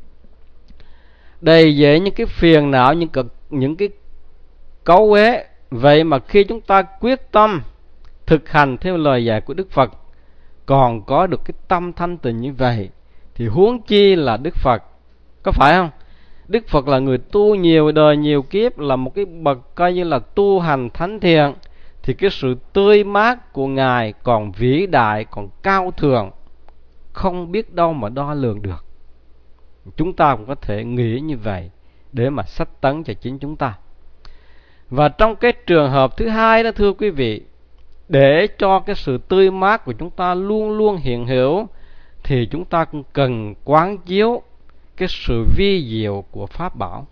đầy dễ những cái phiền não, những cái, những cái cấu uế. Vậy mà khi chúng ta quyết tâm thực hành theo lời dạy của Đức Phật, còn có được cái tâm thanh tịnh như vậy, thì huống chi là Đức Phật, có phải không? Đức Phật là người tu nhiều đời nhiều kiếp, là một cái bậc coi như là tu hành thánh thiện, thì cái sự tươi mát của Ngài còn vĩ đại, còn cao thượng, không biết đâu mà đo lường được. Chúng ta cũng có thể nghĩ như vậy để mà sách tấn cho chính chúng ta. Và trong cái trường hợp thứ hai đó thưa quý vị, để cho cái sự tươi mát của chúng ta luôn luôn hiện hữu, thì chúng ta cũng cần quán chiếu cái sự vi diệu của Pháp bảo.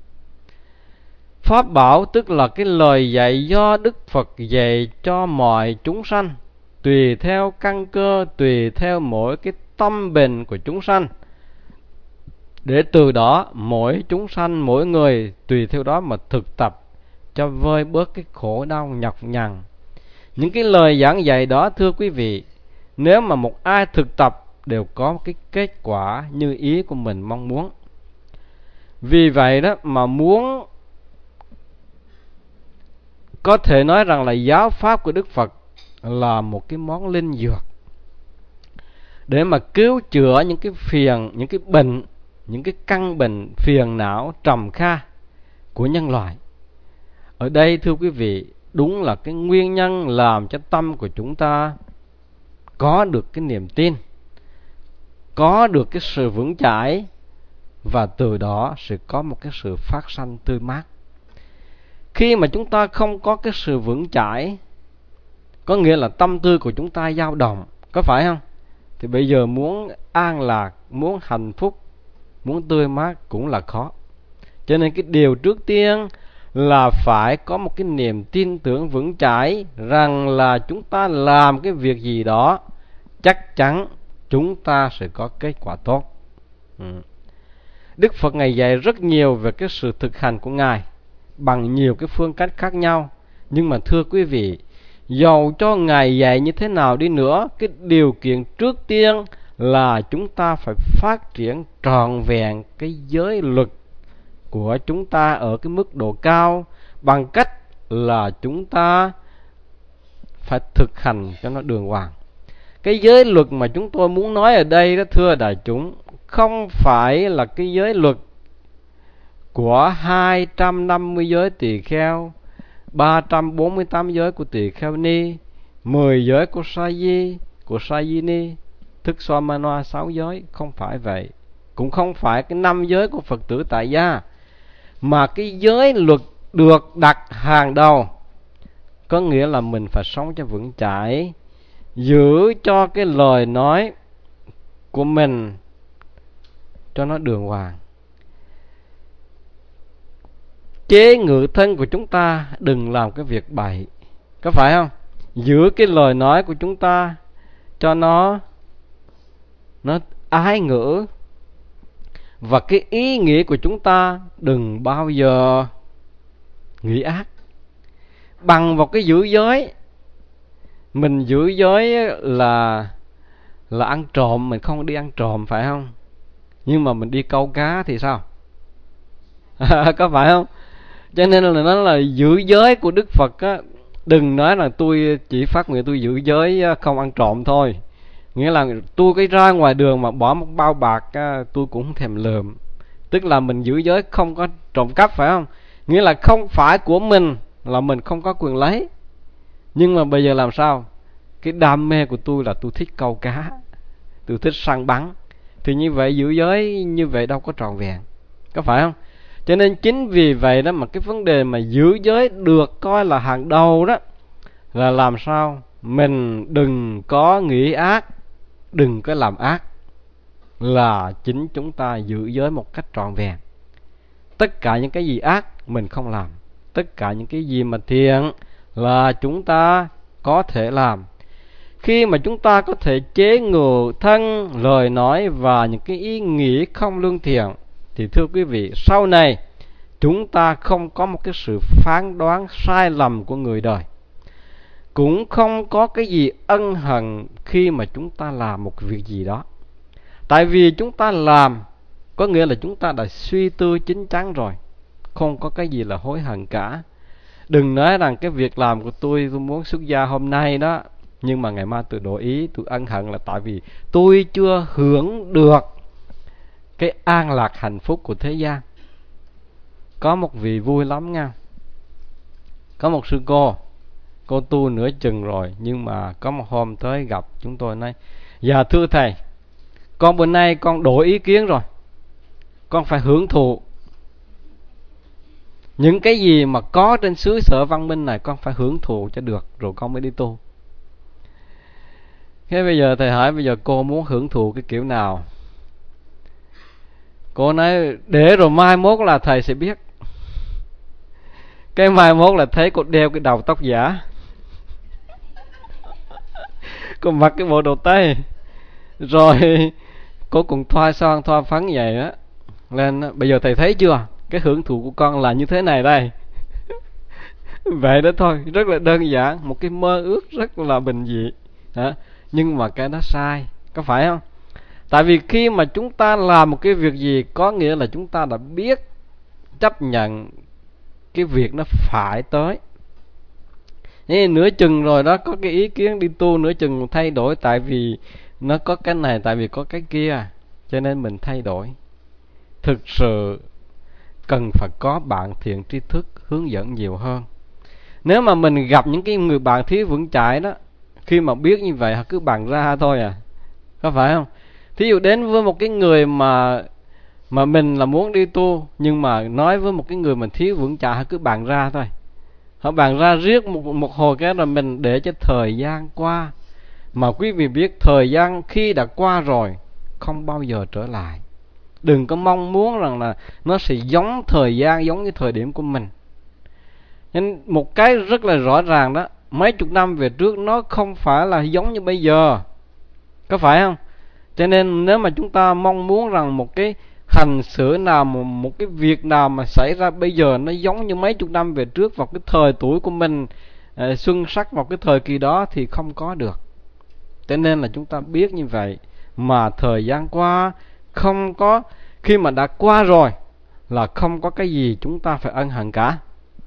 Pháp bảo tức là cái lời dạy do Đức Phật dạy cho mọi chúng sanh, tùy theo căn cơ, tùy theo mỗi cái tâm bình của chúng sanh, để từ đó mỗi chúng sanh, mỗi người tùy theo đó mà thực tập cho vơi bớt cái khổ đau nhọc nhằn. Những cái lời giảng dạy đó, thưa quý vị, nếu mà một ai thực tập đều có cái kết quả như ý của mình mong muốn. Vì vậy đó mà muốn có thể nói rằng là giáo pháp của Đức Phật là một cái món linh dược để mà cứu chữa những cái phiền, những cái bệnh, những cái căn bệnh phiền não trầm kha của nhân loại. Ở đây thưa quý vị, đúng là cái nguyên nhân làm cho tâm của chúng ta có được cái niềm tin, có được cái sự vững chãi, và từ đó sẽ có một cái sự phát sanh tươi mát. Khi mà chúng ta không có cái sự vững chãi, có nghĩa là tâm tư của chúng ta dao động, có phải không? Thì bây giờ muốn an lạc, muốn hạnh phúc, muốn tươi mát cũng là khó. Cho nên cái điều trước tiên là phải có một cái niềm tin tưởng vững chãi rằng là chúng ta làm cái việc gì đó chắc chắn chúng ta sẽ có kết quả tốt. ừ. Đức Phật Ngài dạy rất nhiều về cái sự thực hành của Ngài bằng nhiều cái phương cách khác nhau. Nhưng mà thưa quý vị, dầu cho Ngài dạy như thế nào đi nữa, cái điều kiện trước tiên là chúng ta phải phát triển trọn vẹn cái giới luật của chúng ta ở cái mức độ cao, bằng cách là chúng ta phải thực hành cho nó đường hoàng. Cái giới luật mà chúng tôi muốn nói ở đây đó, thưa đại chúng, không phải là cái giới luật của hai trăm năm mươi giới tỳ kheo, ba trăm bốn mươi tám giới của tỳ kheo ni, mười giới của sa di, của sa di ni, thức xoa ma noa sáu giới. Không phải vậy. Cũng không phải cái năm giới của Phật tử tại gia, mà cái giới luật được đặt hàng đầu. Có nghĩa là mình phải sống cho vững chãi, giữ cho cái lời nói của mình cho nó đường hoàng. Chế ngự thân của chúng ta đừng làm cái việc bậy, có phải không? Giữ cái lời nói của chúng ta cho nó nó ái ngữ, và cái ý nghĩa của chúng ta đừng bao giờ nghĩ ác. Bằng vào cái giữ giới, mình giữ giới là là ăn trộm, mình không đi ăn trộm, phải không? Nhưng mà mình đi câu cá thì sao? Có phải không? Cho nên là nó là giữ giới của Đức Phật á. Đừng nói là tôi chỉ phát nguyện tôi giữ giới không ăn trộm thôi. Nghĩa là tôi cái ra ngoài đường mà bỏ một bao bạc á, tôi cũng không thèm lượm. Tức là mình giữ giới không có trộm cắp, phải không? Nghĩa là không phải của mình là mình không có quyền lấy. Nhưng mà bây giờ làm sao? Cái đam mê của tôi là tôi thích câu cá, tôi thích săn bắn, thì như vậy giữ giới như vậy đâu có trọn vẹn, có phải không? Cho nên chính vì vậy đó mà cái vấn đề mà giữ giới được coi là hàng đầu đó là làm sao mình đừng có nghĩ ác, đừng có làm ác, là chính chúng ta giữ giới một cách trọn vẹn. Tất cả những cái gì ác mình không làm, tất cả những cái gì mà thiện là chúng ta có thể làm. Khi mà chúng ta có thể chế ngự thân, lời nói và những cái ý nghĩ không lương thiện, thì thưa quý vị, sau này chúng ta không có một cái sự phán đoán sai lầm của người đời, cũng không có cái gì ân hận khi mà chúng ta làm một việc gì đó. Tại vì chúng ta làm có nghĩa là chúng ta đã suy tư chín chắn rồi, không có cái gì là hối hận cả. Đừng nói rằng cái việc làm của tôi, tôi muốn xuất gia hôm nay đó, nhưng mà ngày mai tôi đổi ý, tôi ân hận là tại vì tôi chưa hưởng được cái an lạc hạnh phúc của thế gian. Có một vị vui lắm nha. Có một sư cô, cô tu nửa chừng rồi, nhưng mà có một hôm tới gặp chúng tôi nói: dạ thưa thầy, con bữa nay con đổi ý kiến rồi, con phải hưởng thụ những cái gì mà có trên xứ sở văn minh này, con phải hưởng thụ cho được rồi con mới đi tu. Thế bây giờ thầy hỏi, bây giờ cô muốn hưởng thụ cái kiểu nào? Cô nói để rồi mai mốt là thầy sẽ biết. Cái mai mốt là thấy cô đeo cái đầu tóc giả, cô mặc cái bộ đồ tây, rồi cô cũng thoa son thoa phấn vậy á lên. Bây giờ thầy thấy chưa, cái hưởng thụ của con là như thế này đây. Vậy đó thôi, rất là đơn giản, một cái mơ ước rất là bình dị đó. Nhưng mà cái đó sai, có phải không? Tại vì khi mà chúng ta làm một cái việc gì, có nghĩa là chúng ta đã biết chấp nhận cái việc nó phải tới. Nên nửa chừng rồi đó, có cái ý kiến đi tu nửa chừng thay đổi, tại vì nó có cái này, tại vì có cái kia, cho nên mình thay đổi. Thực sự cần phải có bạn thiện tri thức hướng dẫn nhiều hơn. Nếu mà mình gặp những cái người bạn thí vững chãi đó, khi mà biết như vậy họ cứ bàn ra thôi à, có phải không? Thí dụ đến với một cái người mà mà mình là muốn đi tu, nhưng mà nói với một cái người mình thiếu vững chãi, họ cứ bàn ra thôi. Họ bàn ra riết một, một hồi cái rồi mình để cho thời gian qua. Mà quý vị biết thời gian khi đã qua rồi không bao giờ trở lại. Đừng có mong muốn rằng là nó sẽ giống thời gian, giống như thời điểm của mình. Nên một cái rất là rõ ràng đó, mấy chục năm về trước nó không phải là giống như bây giờ, có phải không? Cho nên nếu mà chúng ta mong muốn rằng một cái hành xử nào, một, một cái việc nào mà xảy ra bây giờ nó giống như mấy chục năm về trước vào cái thời tuổi của mình, uh, xuân sắc vào cái thời kỳ đó, thì không có được. Cho nên là chúng ta biết như vậy, mà thời gian qua không có, khi mà đã qua rồi là không có cái gì chúng ta phải ân hận cả.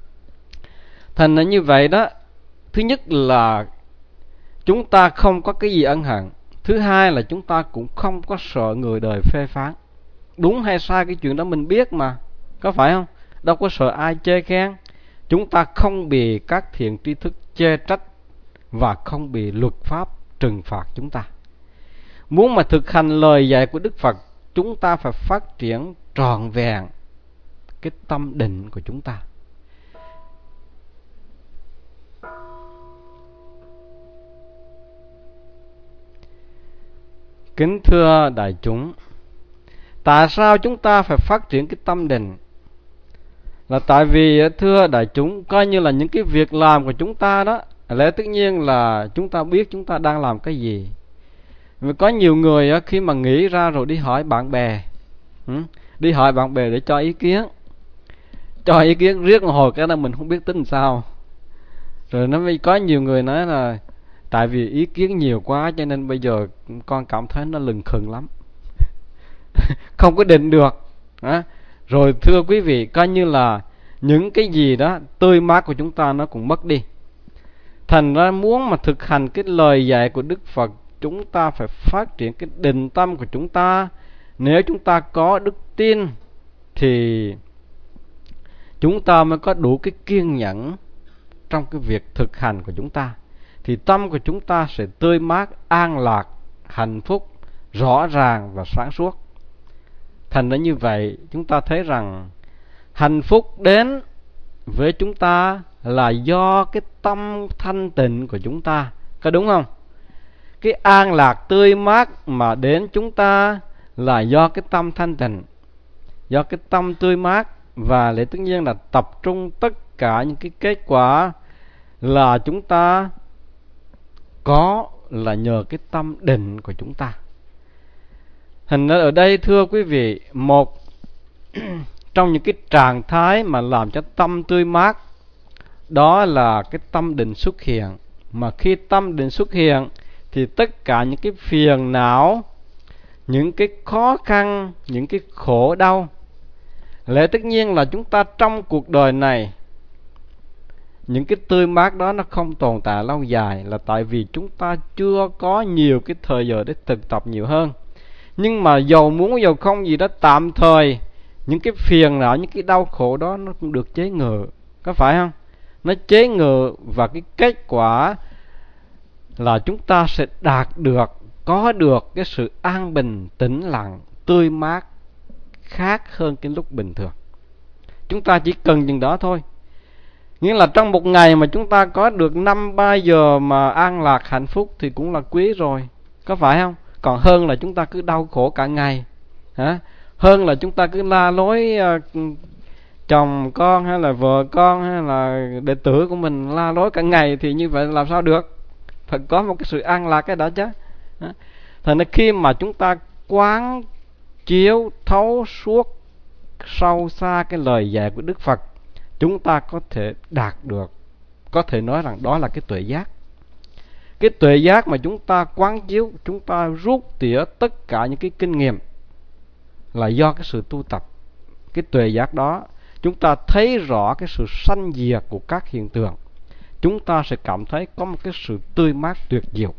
Thành là như vậy đó. Thứ nhất là chúng ta không có cái gì ân hận. Thứ hai là chúng ta cũng không có sợ người đời phê phán. Đúng hay sai cái chuyện đó mình biết mà, có phải không? Đâu có sợ ai chê khen. Chúng ta không bị các thiện tri thức chê trách, và không bị luật pháp trừng phạt chúng ta. Muốn mà thực hành lời dạy của Đức Phật, chúng ta phải phát triển trọn vẹn cái tâm định của chúng ta. Kính thưa đại chúng, tại sao chúng ta phải phát triển cái tâm định? Là tại vì thưa đại chúng, coi như là những cái việc làm của chúng ta đó, lẽ tất nhiên là chúng ta biết chúng ta đang làm cái gì. Vì có nhiều người khi mà nghĩ ra rồi đi hỏi bạn bè, đi hỏi bạn bè để cho ý kiến, cho ý kiến riết một hồi cái đó mình không biết tính sao. Rồi nó mới có nhiều người nói là tại vì ý kiến nhiều quá cho nên bây giờ con cảm thấy nó lừng khừng lắm, không có định được. Rồi thưa quý vị, coi như là những cái gì đó tươi mát của chúng ta nó cũng mất đi. Thành ra muốn mà thực hành cái lời dạy của Đức Phật, chúng ta phải phát triển cái định tâm của chúng ta. Nếu chúng ta có đức tin thì chúng ta mới có đủ cái kiên nhẫn trong cái việc thực hành của chúng ta. Thì tâm của chúng ta sẽ tươi mát, an lạc, hạnh phúc, rõ ràng và sáng suốt. Thành ra như vậy, chúng ta thấy rằng hạnh phúc đến với chúng ta là do cái tâm thanh tịnh của chúng ta, có đúng không? Cái an lạc tươi mát mà đến chúng ta là do cái tâm thanh tịnh, do cái tâm tươi mát. Và lẽ tất nhiên là tập trung tất cả những cái kết quả là chúng ta có là nhờ cái tâm định của chúng ta. Hình ở đây thưa quý vị, một trong những cái trạng thái mà làm cho tâm tươi mát, đó là cái tâm định xuất hiện. Mà khi tâm định xuất hiện thì tất cả những cái phiền não, những cái khó khăn, những cái khổ đau, lẽ tất nhiên là chúng ta trong cuộc đời này, những cái tươi mát đó nó không tồn tại lâu dài, là tại vì chúng ta chưa có nhiều cái thời giờ để thực tập nhiều hơn. Nhưng mà dầu muốn dầu không gì đó, tạm thời những cái phiền não, những cái đau khổ đó nó cũng được chế ngự, có phải không? Nó chế ngự, và cái kết quả là chúng ta sẽ đạt được, có được cái sự an bình, tĩnh lặng, tươi mát khác hơn cái lúc bình thường. Chúng ta chỉ cần chừng đó thôi. Nghĩa là trong một ngày mà chúng ta có được năm ba giờ mà an lạc hạnh phúc thì cũng là quý rồi, có phải không? Còn hơn là chúng ta cứ đau khổ cả ngày, hả? hơn là chúng ta cứ la lối uh, chồng con hay là vợ con hay là đệ tử của mình la lối cả ngày, thì như vậy làm sao được? Phải có một cái sự an lạc cái đó chứ. Thành ra khi mà chúng ta quán chiếu thấu suốt sâu xa cái lời dạy của Đức Phật, chúng ta có thể đạt được, có thể nói rằng đó là cái tuệ giác. Cái tuệ giác mà chúng ta quán chiếu, chúng ta rút tỉa tất cả những cái kinh nghiệm là do cái sự tu tập. Cái tuệ giác đó, chúng ta thấy rõ cái sự sanh diệt của các hiện tượng, chúng ta sẽ cảm thấy có một cái sự tươi mát tuyệt diệu.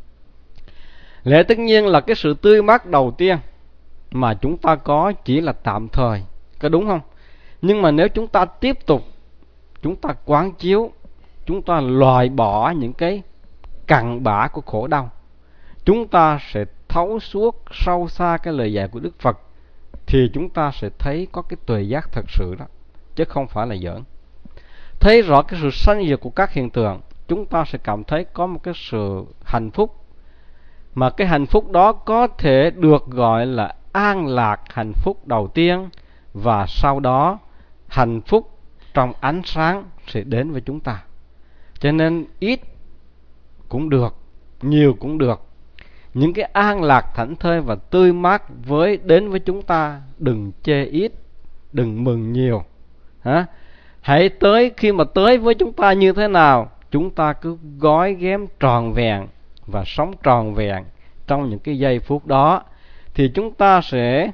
Lẽ tất nhiên là cái sự tươi mát đầu tiên mà chúng ta có chỉ là tạm thời, có đúng không? Nhưng mà nếu chúng ta tiếp tục, chúng ta quán chiếu, chúng ta loại bỏ những cái cặn bã của khổ đau, chúng ta sẽ thấu suốt sâu xa cái lời dạy của Đức Phật, thì chúng ta sẽ thấy có cái tuệ giác thật sự đó, chứ không phải là giỡn. Thấy rõ cái sự sanh diệt của các hiện tượng, chúng ta sẽ cảm thấy có một cái sự hạnh phúc, mà cái hạnh phúc đó có thể được gọi là an lạc hạnh phúc đầu tiên, và sau đó hạnh phúc trong ánh sáng sẽ đến với chúng ta. Cho nên ít cũng được, nhiều cũng được, những cái an lạc thảnh thơi và tươi mát với đến với chúng ta, đừng chê ít, đừng mừng nhiều. Hả? Hãy tới, khi mà tới với chúng ta như thế nào, chúng ta cứ gói ghém tròn vẹn và sống tròn vẹn trong những cái giây phút đó, thì chúng ta sẽ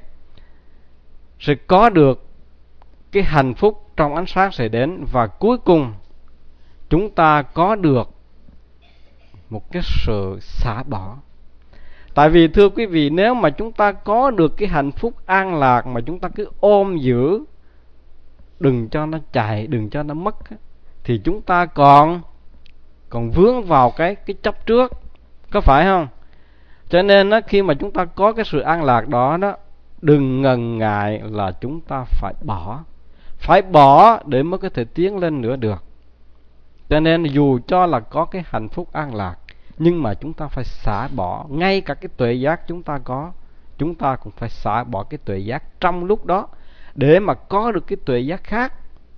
sẽ có được cái hạnh phúc trong ánh sáng sẽ đến, và cuối cùng chúng ta có được một cái sự xả bỏ. Tại vì thưa quý vị, nếu mà chúng ta có được cái hạnh phúc an lạc mà chúng ta cứ ôm giữ, đừng cho nó chạy, đừng cho nó mất, thì chúng ta còn còn vướng vào cái cái chấp trước, có phải không? Cho nên đó, khi mà chúng ta có cái sự an lạc đó đó, đừng ngần ngại là chúng ta phải bỏ, phải bỏ để mới có thể tiến lên nữa được. Cho nên dù cho là có cái hạnh phúc an lạc, nhưng mà chúng ta phải xả bỏ. Ngay cả cái tuệ giác chúng ta có, chúng ta cũng phải xả bỏ cái tuệ giác trong lúc đó, để mà có được cái tuệ giác khác.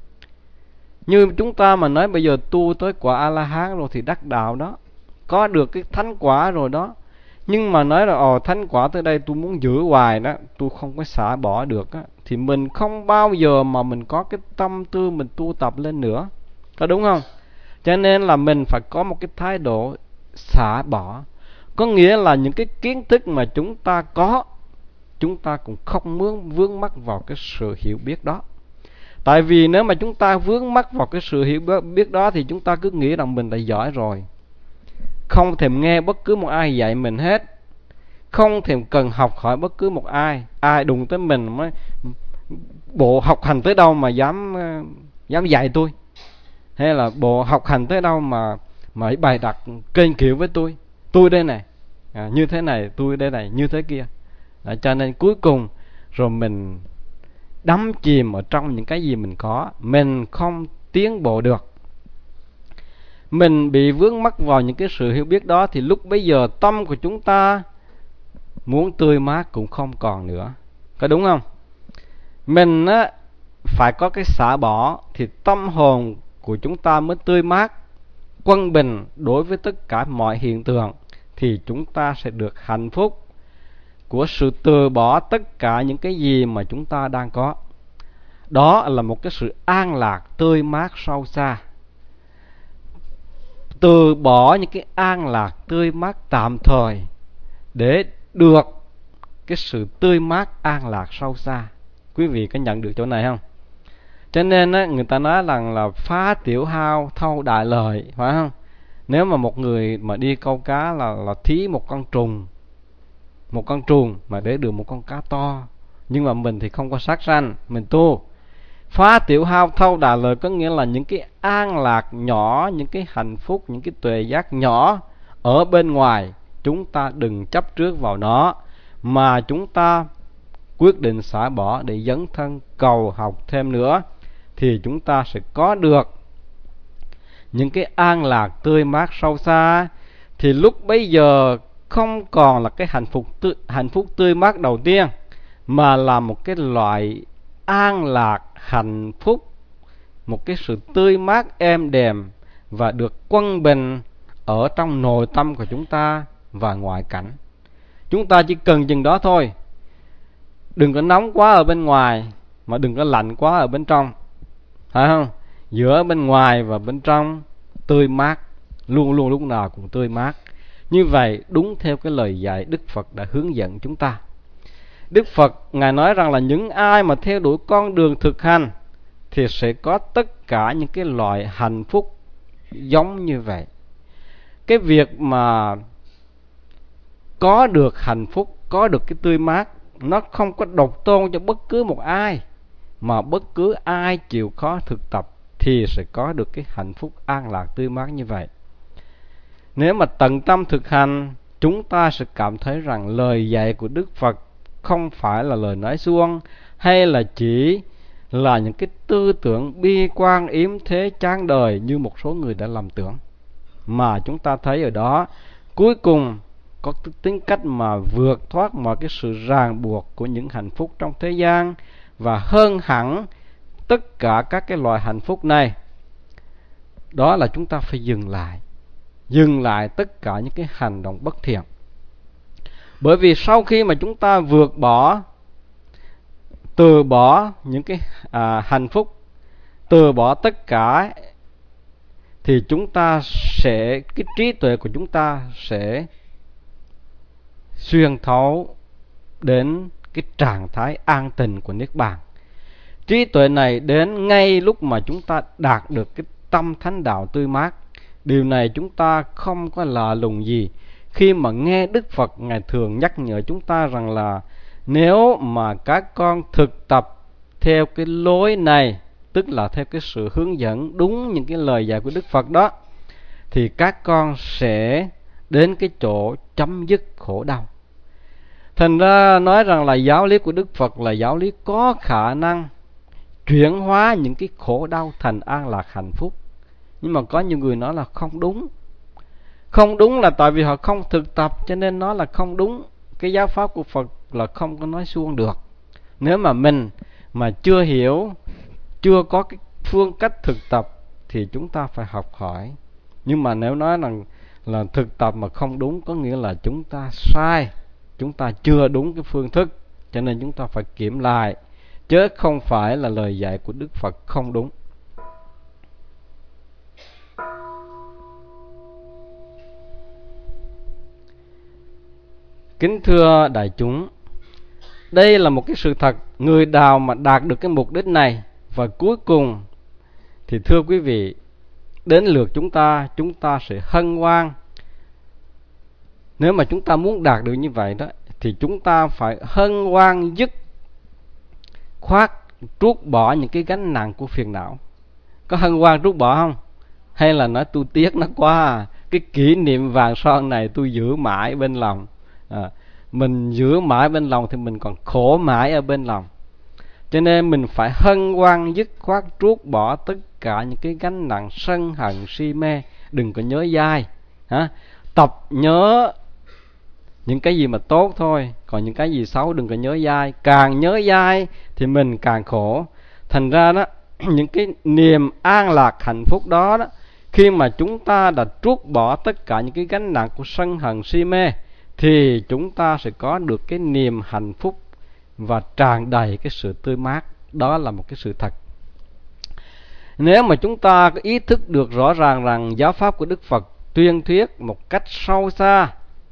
Như chúng ta mà nói bây giờ tu tới quả A-la-hán rồi thì đắc đạo đó, có được cái thánh quả rồi đó, nhưng mà nói là ồ thánh quả tới đây tôi muốn giữ hoài đó, tôi không có xả bỏ được á, thì mình không bao giờ mà mình có cái tâm tư mình tu tập lên nữa, có đúng không? Cho nên là mình phải có một cái thái độ xả bỏ. Có nghĩa là những cái kiến thức mà chúng ta có, chúng ta cũng không muốn vướng mắc vào cái sự hiểu biết đó. Tại vì nếu mà chúng ta vướng mắc vào cái sự hiểu biết đó, thì chúng ta cứ nghĩ rằng mình đã giỏi rồi, không thèm nghe bất cứ một ai dạy mình hết, không thèm cần học hỏi bất cứ một ai. Ai đụng tới mình mới bộ học hành tới đâu mà dám dám dạy tôi, hay là bộ học hành tới đâu mà mà bày đặt kênh kiểu với tôi, tôi đây này à, như thế này, tôi đây này như thế kia. À, cho nên cuối cùng rồi mình đắm chìm ở trong những cái gì mình có, mình không tiến bộ được, mình bị vướng mắc vào những cái sự hiểu biết đó, thì lúc bấy giờ tâm của chúng ta muốn tươi mát cũng không còn nữa, có đúng không? Mình á, phải có cái xả bỏ thì tâm hồn của chúng ta mới tươi mát, quân bình đối với tất cả mọi hiện tượng, thì chúng ta sẽ được hạnh phúc của sự từ bỏ tất cả những cái gì mà chúng ta đang có. Đó là một cái sự an lạc tươi mát sâu xa. Từ bỏ những cái an lạc tươi mát tạm thời để được cái sự tươi mát an lạc sâu xa. Quý vị có nhận được chỗ này không? Cho nên á, người ta nói rằng là phá tiểu hao thâu đại lợi, phải không? Nếu mà một người mà đi câu cá là, là thí một con trùng, một con trùng mà để được một con cá to, nhưng mà mình thì không có sát sanh, mình tu. Phá tiểu hao thâu đại lợi có nghĩa là những cái an lạc nhỏ, những cái hạnh phúc, những cái tuệ giác nhỏ ở bên ngoài, chúng ta đừng chấp trước vào nó, mà chúng ta quyết định xả bỏ để dấn thân cầu học thêm nữa, thì chúng ta sẽ có được những cái an lạc tươi mát sâu xa. Thì lúc bấy giờ không còn là cái hạnh phúc tươi, hạnh phúc tươi mát đầu tiên, mà là một cái loại an lạc, hạnh phúc, một cái sự tươi mát êm đềm và được quân bình ở trong nội tâm của chúng ta và ngoại cảnh. Chúng ta chỉ cần chừng đó thôi. Đừng có nóng quá ở bên ngoài, mà đừng có lạnh quá ở bên trong, phải không? Giữa bên ngoài và bên trong tươi mát, luôn luôn lúc nào cũng tươi mát. Như vậy đúng theo cái lời dạy Đức Phật đã hướng dẫn chúng ta. Đức Phật Ngài nói rằng là những ai mà theo đuổi con đường thực hành thì sẽ có tất cả những cái loại hạnh phúc giống như vậy. Cái việc mà có được hạnh phúc, có được cái tươi mát, nó không có độc tôn cho bất cứ một ai, mà bất cứ ai chịu khó thực tập thì sẽ có được cái hạnh phúc an lạc tươi mát như vậy. Nếu mà tận tâm thực hành, chúng ta sẽ cảm thấy rằng lời dạy của Đức Phật không phải là lời nói suông, hay là chỉ là những cái tư tưởng bi quan yếm thế chán đời như một số người đã lầm tưởng, mà chúng ta thấy ở đó cuối cùng có tính cách mà vượt thoát mọi cái sự ràng buộc của những hạnh phúc trong thế gian. Và hơn hẳn tất cả các cái loại hạnh phúc này, đó là chúng ta phải dừng lại Dừng lại tất cả những cái hành động bất thiện. Bởi vì sau khi mà chúng ta vượt bỏ, từ bỏ những cái à, hạnh phúc, từ bỏ tất cả, thì chúng ta sẽ, cái trí tuệ của chúng ta sẽ xuyên thấu đến cái trạng thái an tịnh của Niết Bàn. Trí tuệ này đến ngay lúc mà chúng ta đạt được cái tâm thánh đạo tươi mát. Điều này chúng ta không có lạ lùng gì khi mà nghe Đức Phật Ngài thường nhắc nhở chúng ta rằng là nếu mà các con thực tập theo cái lối này, tức là theo cái sự hướng dẫn đúng những cái lời dạy của Đức Phật đó, thì các con sẽ đến cái chỗ chấm dứt khổ đau. Thành ra nói rằng là giáo lý của Đức Phật là giáo lý có khả năng chuyển hóa những cái khổ đau thành an lạc hạnh phúc. Nhưng mà có nhiều người nói là không đúng. Không đúng là tại vì họ không thực tập, cho nên nói là không đúng. Cái giáo pháp của Phật là không có nói suông được. Nếu mà mình mà chưa hiểu, chưa có cái phương cách thực tập thì chúng ta phải học hỏi. Nhưng mà nếu nói rằng là thực tập mà không đúng, có nghĩa là chúng ta sai, chúng ta chưa đúng cái phương thức, cho nên chúng ta phải kiểm lại, chứ không phải là lời dạy của Đức Phật không đúng. Kính thưa đại chúng, đây là một cái sự thật. Người nào mà đạt được cái mục đích này, và cuối cùng thì thưa quý vị, đến lượt chúng ta, chúng ta sẽ hân hoan. Nếu mà chúng ta muốn đạt được như vậy đó, thì chúng ta phải hân hoan dứt khoát, trút bỏ những cái gánh nặng của phiền não. Có hân hoan trút bỏ không? Hay là nói tôi tiếc nó quá, cái kỷ niệm vàng son này tôi giữ mãi bên lòng. À, mình giữ mãi bên lòng thì mình còn khổ mãi ở bên lòng. Cho nên mình phải hân hoan dứt khoát, trút bỏ tất cả những cái gánh nặng sân hận si mê. Đừng có nhớ dai, hả? Tập nhớ những cái gì mà tốt thôi, còn những cái gì xấu đừng có nhớ dai. Càng nhớ dai thì mình càng khổ. Thành ra đó, những cái niềm an lạc hạnh phúc đó, đó, khi mà chúng ta đã trút bỏ tất cả những cái gánh nặng của sân hận si mê, thì chúng ta sẽ có được cái niềm hạnh phúc và tràn đầy cái sự tươi mát. Đó là một cái sự thật. Nếu mà chúng ta có ý thức được rõ ràng rằng giáo pháp của Đức Phật tuyên thuyết một cách sâu xa,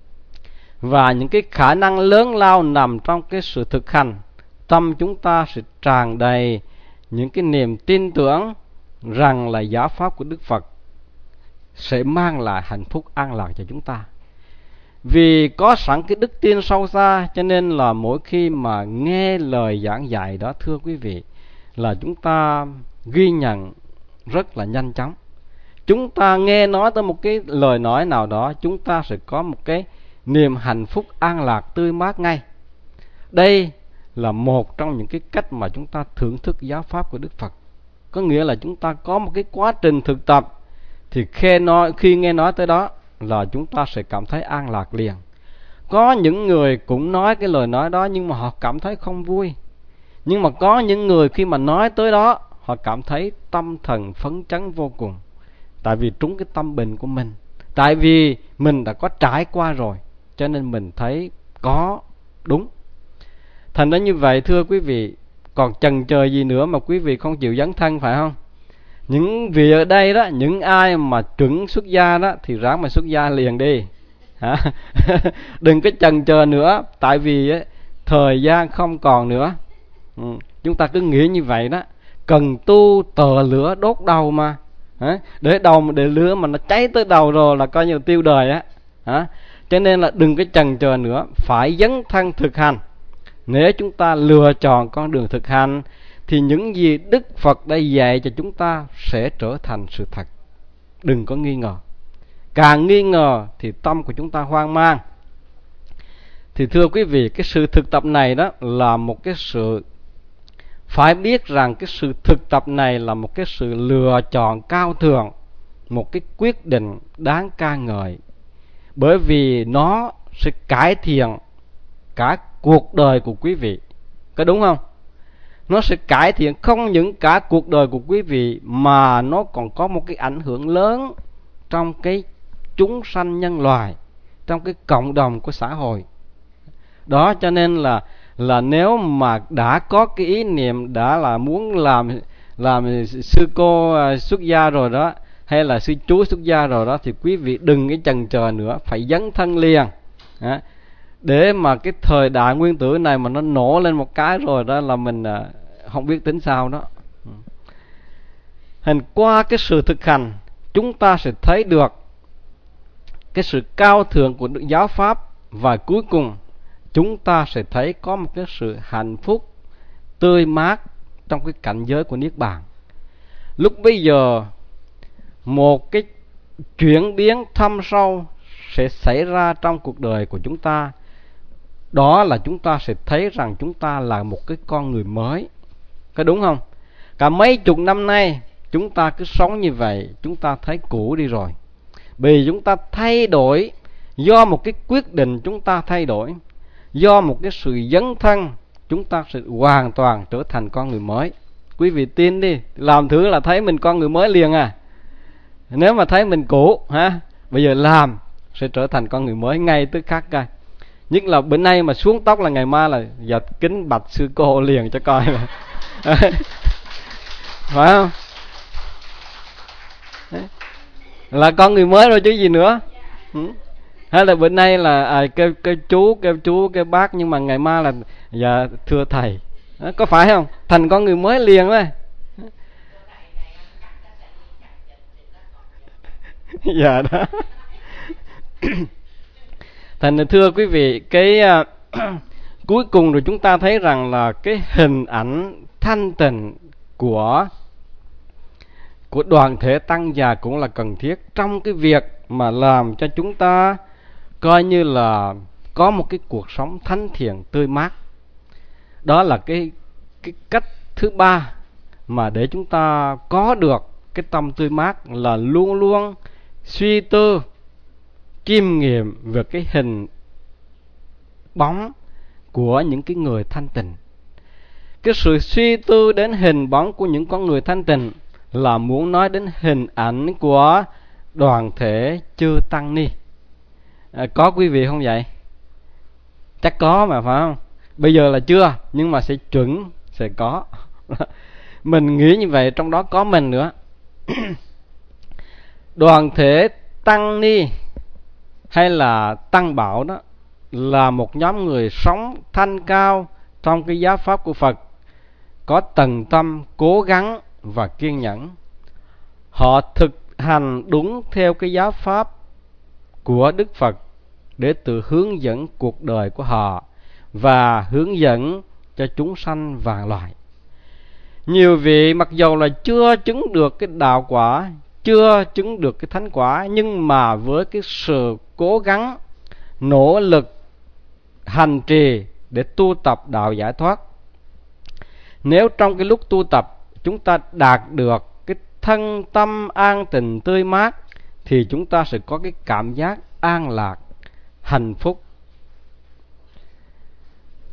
và những cái khả năng lớn lao nằm trong cái sự thực hành, tâm chúng ta sẽ tràn đầy những cái niềm tin tưởng rằng là giáo pháp của Đức Phật sẽ mang lại hạnh phúc an lạc cho chúng ta. Vì có sẵn cái đức tin sâu xa, cho nên là mỗi khi mà nghe lời giảng dạy đó, thưa quý vị, là chúng ta ghi nhận rất là nhanh chóng. Chúng ta nghe nói tới một cái lời nói nào đó, chúng ta sẽ có một cái niềm hạnh phúc an lạc tươi mát ngay. Đây là một trong những cái cách mà chúng ta thưởng thức giáo pháp của Đức Phật. Có nghĩa là chúng ta có một cái quá trình thực tập, thì khi, nói, khi nghe nói tới đó là chúng ta sẽ cảm thấy an lạc liền. Có những người cũng nói cái lời nói đó nhưng mà họ cảm thấy không vui. Nhưng mà có những người khi mà nói tới đó, họ cảm thấy tâm thần phấn chấn vô cùng. Tại vì trúng cái tâm bình của mình. Tại vì mình đã có trải qua rồi, cho nên mình thấy có đúng. Thành ra như vậy thưa quý vị, còn chần chờ gì nữa mà quý vị không chịu dấn thân, phải không? Những vị ở đây đó, những ai mà chuẩn xuất gia đó thì ráng mà xuất gia liền đi. Hả? Đừng có chần chờ nữa. Tại vì ấy, thời gian không còn nữa. Ừ, chúng ta cứ nghĩ như vậy đó. Cần tu tờ lửa đốt đầu mà. Hả? Để đầu để lửa mà nó cháy tới đầu rồi là coi như tiêu đời á. Hả? Cho nên là đừng có chần chờ nữa, phải dấn thân thực hành. Nếu chúng ta lựa chọn con đường thực hành thì những gì Đức Phật đã dạy cho chúng ta sẽ trở thành sự thật. Đừng có nghi ngờ. Càng nghi ngờ thì tâm của chúng ta hoang mang. Thì thưa quý vị, cái sự thực tập này đó là một cái sự, phải biết rằng cái sự thực tập này là một cái sự lựa chọn cao thượng, một cái quyết định đáng ca ngợi. Bởi vì nó sẽ cải thiện cả cuộc đời của quý vị. Có đúng không? Nó sẽ cải thiện không những cả cuộc đời của quý vị, mà nó còn có một cái ảnh hưởng lớn trong cái chúng sanh nhân loại, trong cái cộng đồng của xã hội. Đó, cho nên là là nếu mà đã có cái ý niệm đã là muốn làm làm sư cô xuất gia rồi đó, hay là sư chú xuất gia rồi đó, thì quý vị đừng cái chần chờ nữa, phải dấn thân liền. Đó. Để mà cái thời đại nguyên tử này mà nó nổ lên một cái rồi đó là mình không biết tính sao đó. Hình qua cái sự thực hành, chúng ta sẽ thấy được cái sự cao thượng của giáo pháp, và cuối cùng chúng ta sẽ thấy có một cái sự hạnh phúc tươi mát trong cái cảnh giới của Niết Bàn. Lúc bây giờ một cái chuyển biến thâm sâu sẽ xảy ra trong cuộc đời của chúng ta. Đó là chúng ta sẽ thấy rằng chúng ta là một cái con người mới. Có đúng không? Cả mấy chục năm nay chúng ta cứ sống như vậy, chúng ta thấy cũ đi rồi. Vì chúng ta thay đổi, do một cái quyết định chúng ta thay đổi, do một cái sự dấn thân, chúng ta sẽ hoàn toàn trở thành con người mới. Quý vị tin đi, làm thử là thấy mình con người mới liền à. Nếu mà thấy mình cũ, ha, bây giờ làm sẽ trở thành con người mới ngay tức khắc coi. Nhất là bữa nay mà xuống tóc là ngày mai là dạch kính bạch sư cô liền cho coi. Phải không? Đấy. Là con người mới rồi chứ gì nữa. Ừ. Hay là bữa nay là à, kêu, kêu chú, kêu chú, kêu bác, nhưng mà ngày mai là dạ thưa thầy. Đó, có phải không? Thành con người mới liền đấy. Dạ đó. Thành thưa quý vị, cái uh, cuối cùng rồi chúng ta thấy rằng là cái hình ảnh thanh tịnh của của đoàn thể tăng già cũng là cần thiết trong cái việc mà làm cho chúng ta coi như là có một cái cuộc sống thánh thiện tươi mát. Đó là cái cái cách thứ ba mà để chúng ta có được cái tâm tươi mát, là luôn luôn suy tư chiêm nghiệm về cái hình bóng của những cái người thanh tịnh. Cái sự suy tư đến hình bóng của những con người thanh tịnh là muốn nói đến hình ảnh của đoàn thể chư tăng ni. À, có quý vị không vậy? Chắc có mà phải không? Bây giờ là chưa, nhưng mà sẽ chuẩn sẽ có. Mình nghĩ như vậy, trong đó có mình nữa. Đoàn thể tăng ni hay là tăng bảo đó là một nhóm người sống thanh cao trong cái giáo pháp của Phật, có tầng tâm cố gắng và kiên nhẫn. Họ thực hành đúng theo cái giáo pháp của Đức Phật để tự hướng dẫn cuộc đời của họ và hướng dẫn cho chúng sanh vạn loại. Nhiều vị mặc dầu là chưa chứng được cái đạo quả, chưa chứng được cái thánh quả, nhưng mà với cái sự cố gắng, nỗ lực hành trì để tu tập đạo giải thoát, nếu trong cái lúc tu tập chúng ta đạt được cái thân tâm an tịnh tươi mát, thì chúng ta sẽ có cái cảm giác an lạc, hạnh phúc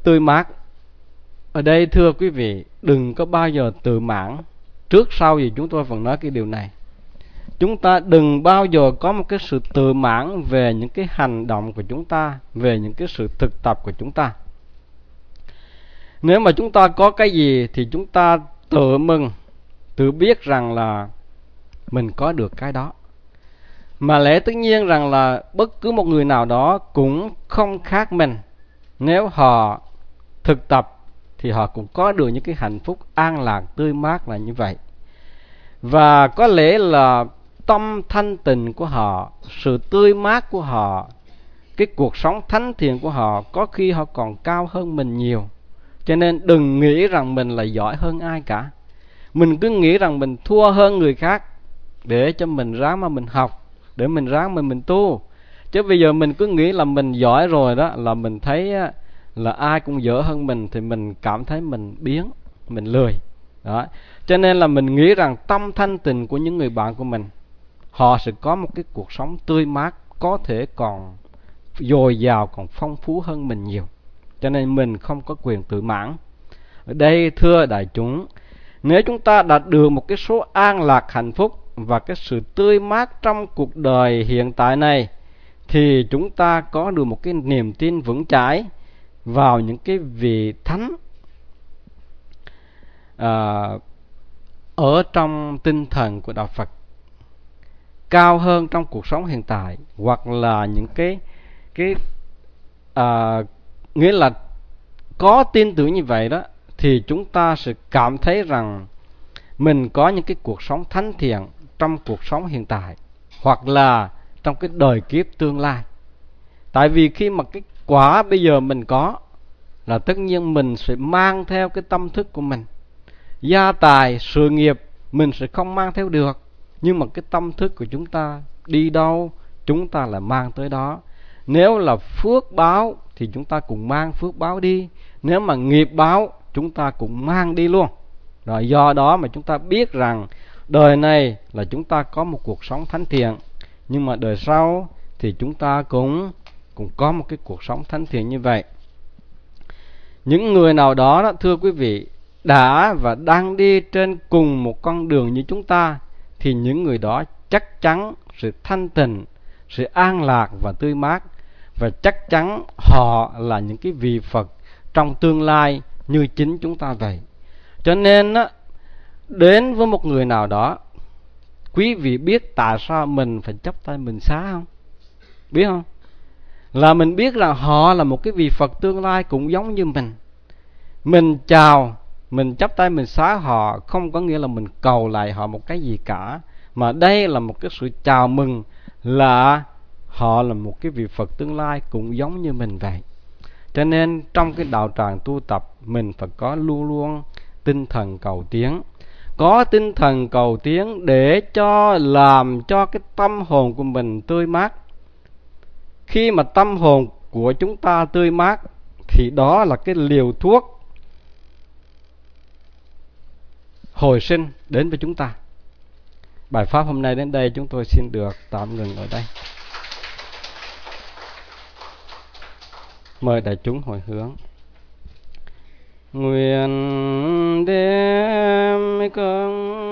tươi mát. Ở đây thưa quý vị, đừng có bao giờ tự mãn. Trước sau gì chúng tôi vẫn nói cái điều này. Chúng ta đừng bao giờ có một cái sự tự mãn về những cái hành động của chúng ta, về những cái sự thực tập của chúng ta. Nếu mà chúng ta có cái gì thì chúng ta tự mừng, tự biết rằng là mình có được cái đó. Mà lẽ tất nhiên rằng là bất cứ một người nào đó cũng không khác mình. Nếu họ thực tập thì họ cũng có được những cái hạnh phúc an lạc tươi mát là như vậy. Và có lẽ là tâm thanh tịnh của họ, sự tươi mát của họ, cái cuộc sống thánh thiện của họ, có khi họ còn cao hơn mình nhiều. Cho nên đừng nghĩ rằng mình là giỏi hơn ai cả. Mình cứ nghĩ rằng mình thua hơn người khác để cho mình ráng mà mình học, để mình ráng mà mình tu. Chứ bây giờ mình cứ nghĩ là mình giỏi rồi đó, là mình thấy là ai cũng dở hơn mình, thì mình cảm thấy mình biếng, mình lười đó. Cho nên là mình nghĩ rằng tâm thanh tịnh của những người bạn của mình, họ sẽ có một cái cuộc sống tươi mát, có thể còn dồi dào, còn phong phú hơn mình nhiều. Cho nên mình không có quyền tự mãn. Ở đây thưa đại chúng, nếu chúng ta đạt được một cái số an lạc hạnh phúc và cái sự tươi mát trong cuộc đời hiện tại này, thì chúng ta có được một cái niềm tin vững chãi vào những cái vị thánh à, ở trong tinh thần của đạo Phật, cao hơn trong cuộc sống hiện tại, hoặc là những cái cái à, nghĩa là có tin tưởng như vậy đó, thì chúng ta sẽ cảm thấy rằng mình có những cái cuộc sống thánh thiện trong cuộc sống hiện tại, hoặc là trong cái đời kiếp tương lai. Tại vì khi mà cái quả bây giờ mình có, là tất nhiên mình sẽ mang theo cái tâm thức của mình. Gia tài, sự nghiệp mình sẽ không mang theo được, nhưng mà cái tâm thức của chúng ta đi đâu, chúng ta là mang tới đó. Nếu là phước báo thì chúng ta cũng mang phước báo đi. Nếu mà nghiệp báo, chúng ta cũng mang đi luôn. Rồi do đó mà chúng ta biết rằng đời này là chúng ta có một cuộc sống thánh thiện, nhưng mà đời sau thì chúng ta cũng cũng có một cái cuộc sống thánh thiện như vậy. Những người nào đó, đó thưa quý vị, đã và đang đi trên cùng một con đường như chúng ta, thì những người đó chắc chắn sự thanh tịnh, sự an lạc và tươi mát. Và chắc chắn họ là những cái vị Phật trong tương lai như chính chúng ta vậy. Cho nên á, đến với một người nào đó, quý vị biết tại sao mình phải chắp tay mình xá không? Biết không? Là mình biết rằng họ là một cái vị Phật tương lai cũng giống như mình. Mình chào, mình chắp tay mình xá họ, không có nghĩa là mình cầu lại họ một cái gì cả, mà đây là một cái sự chào mừng là họ là một cái vị Phật tương lai cũng giống như mình vậy. Cho nên trong cái đạo tràng tu tập, mình phải có luôn luôn tinh thần cầu tiến. Có tinh thần cầu tiến để cho làm cho cái tâm hồn của mình tươi mát. Khi mà tâm hồn của chúng ta tươi mát, thì đó là cái liều thuốc hồi sinh đến với chúng ta. Bài pháp hôm nay đến đây chúng tôi xin được tạm ngừng ở đây. Mời đại chúng hồi hướng. Nguyện đem cơn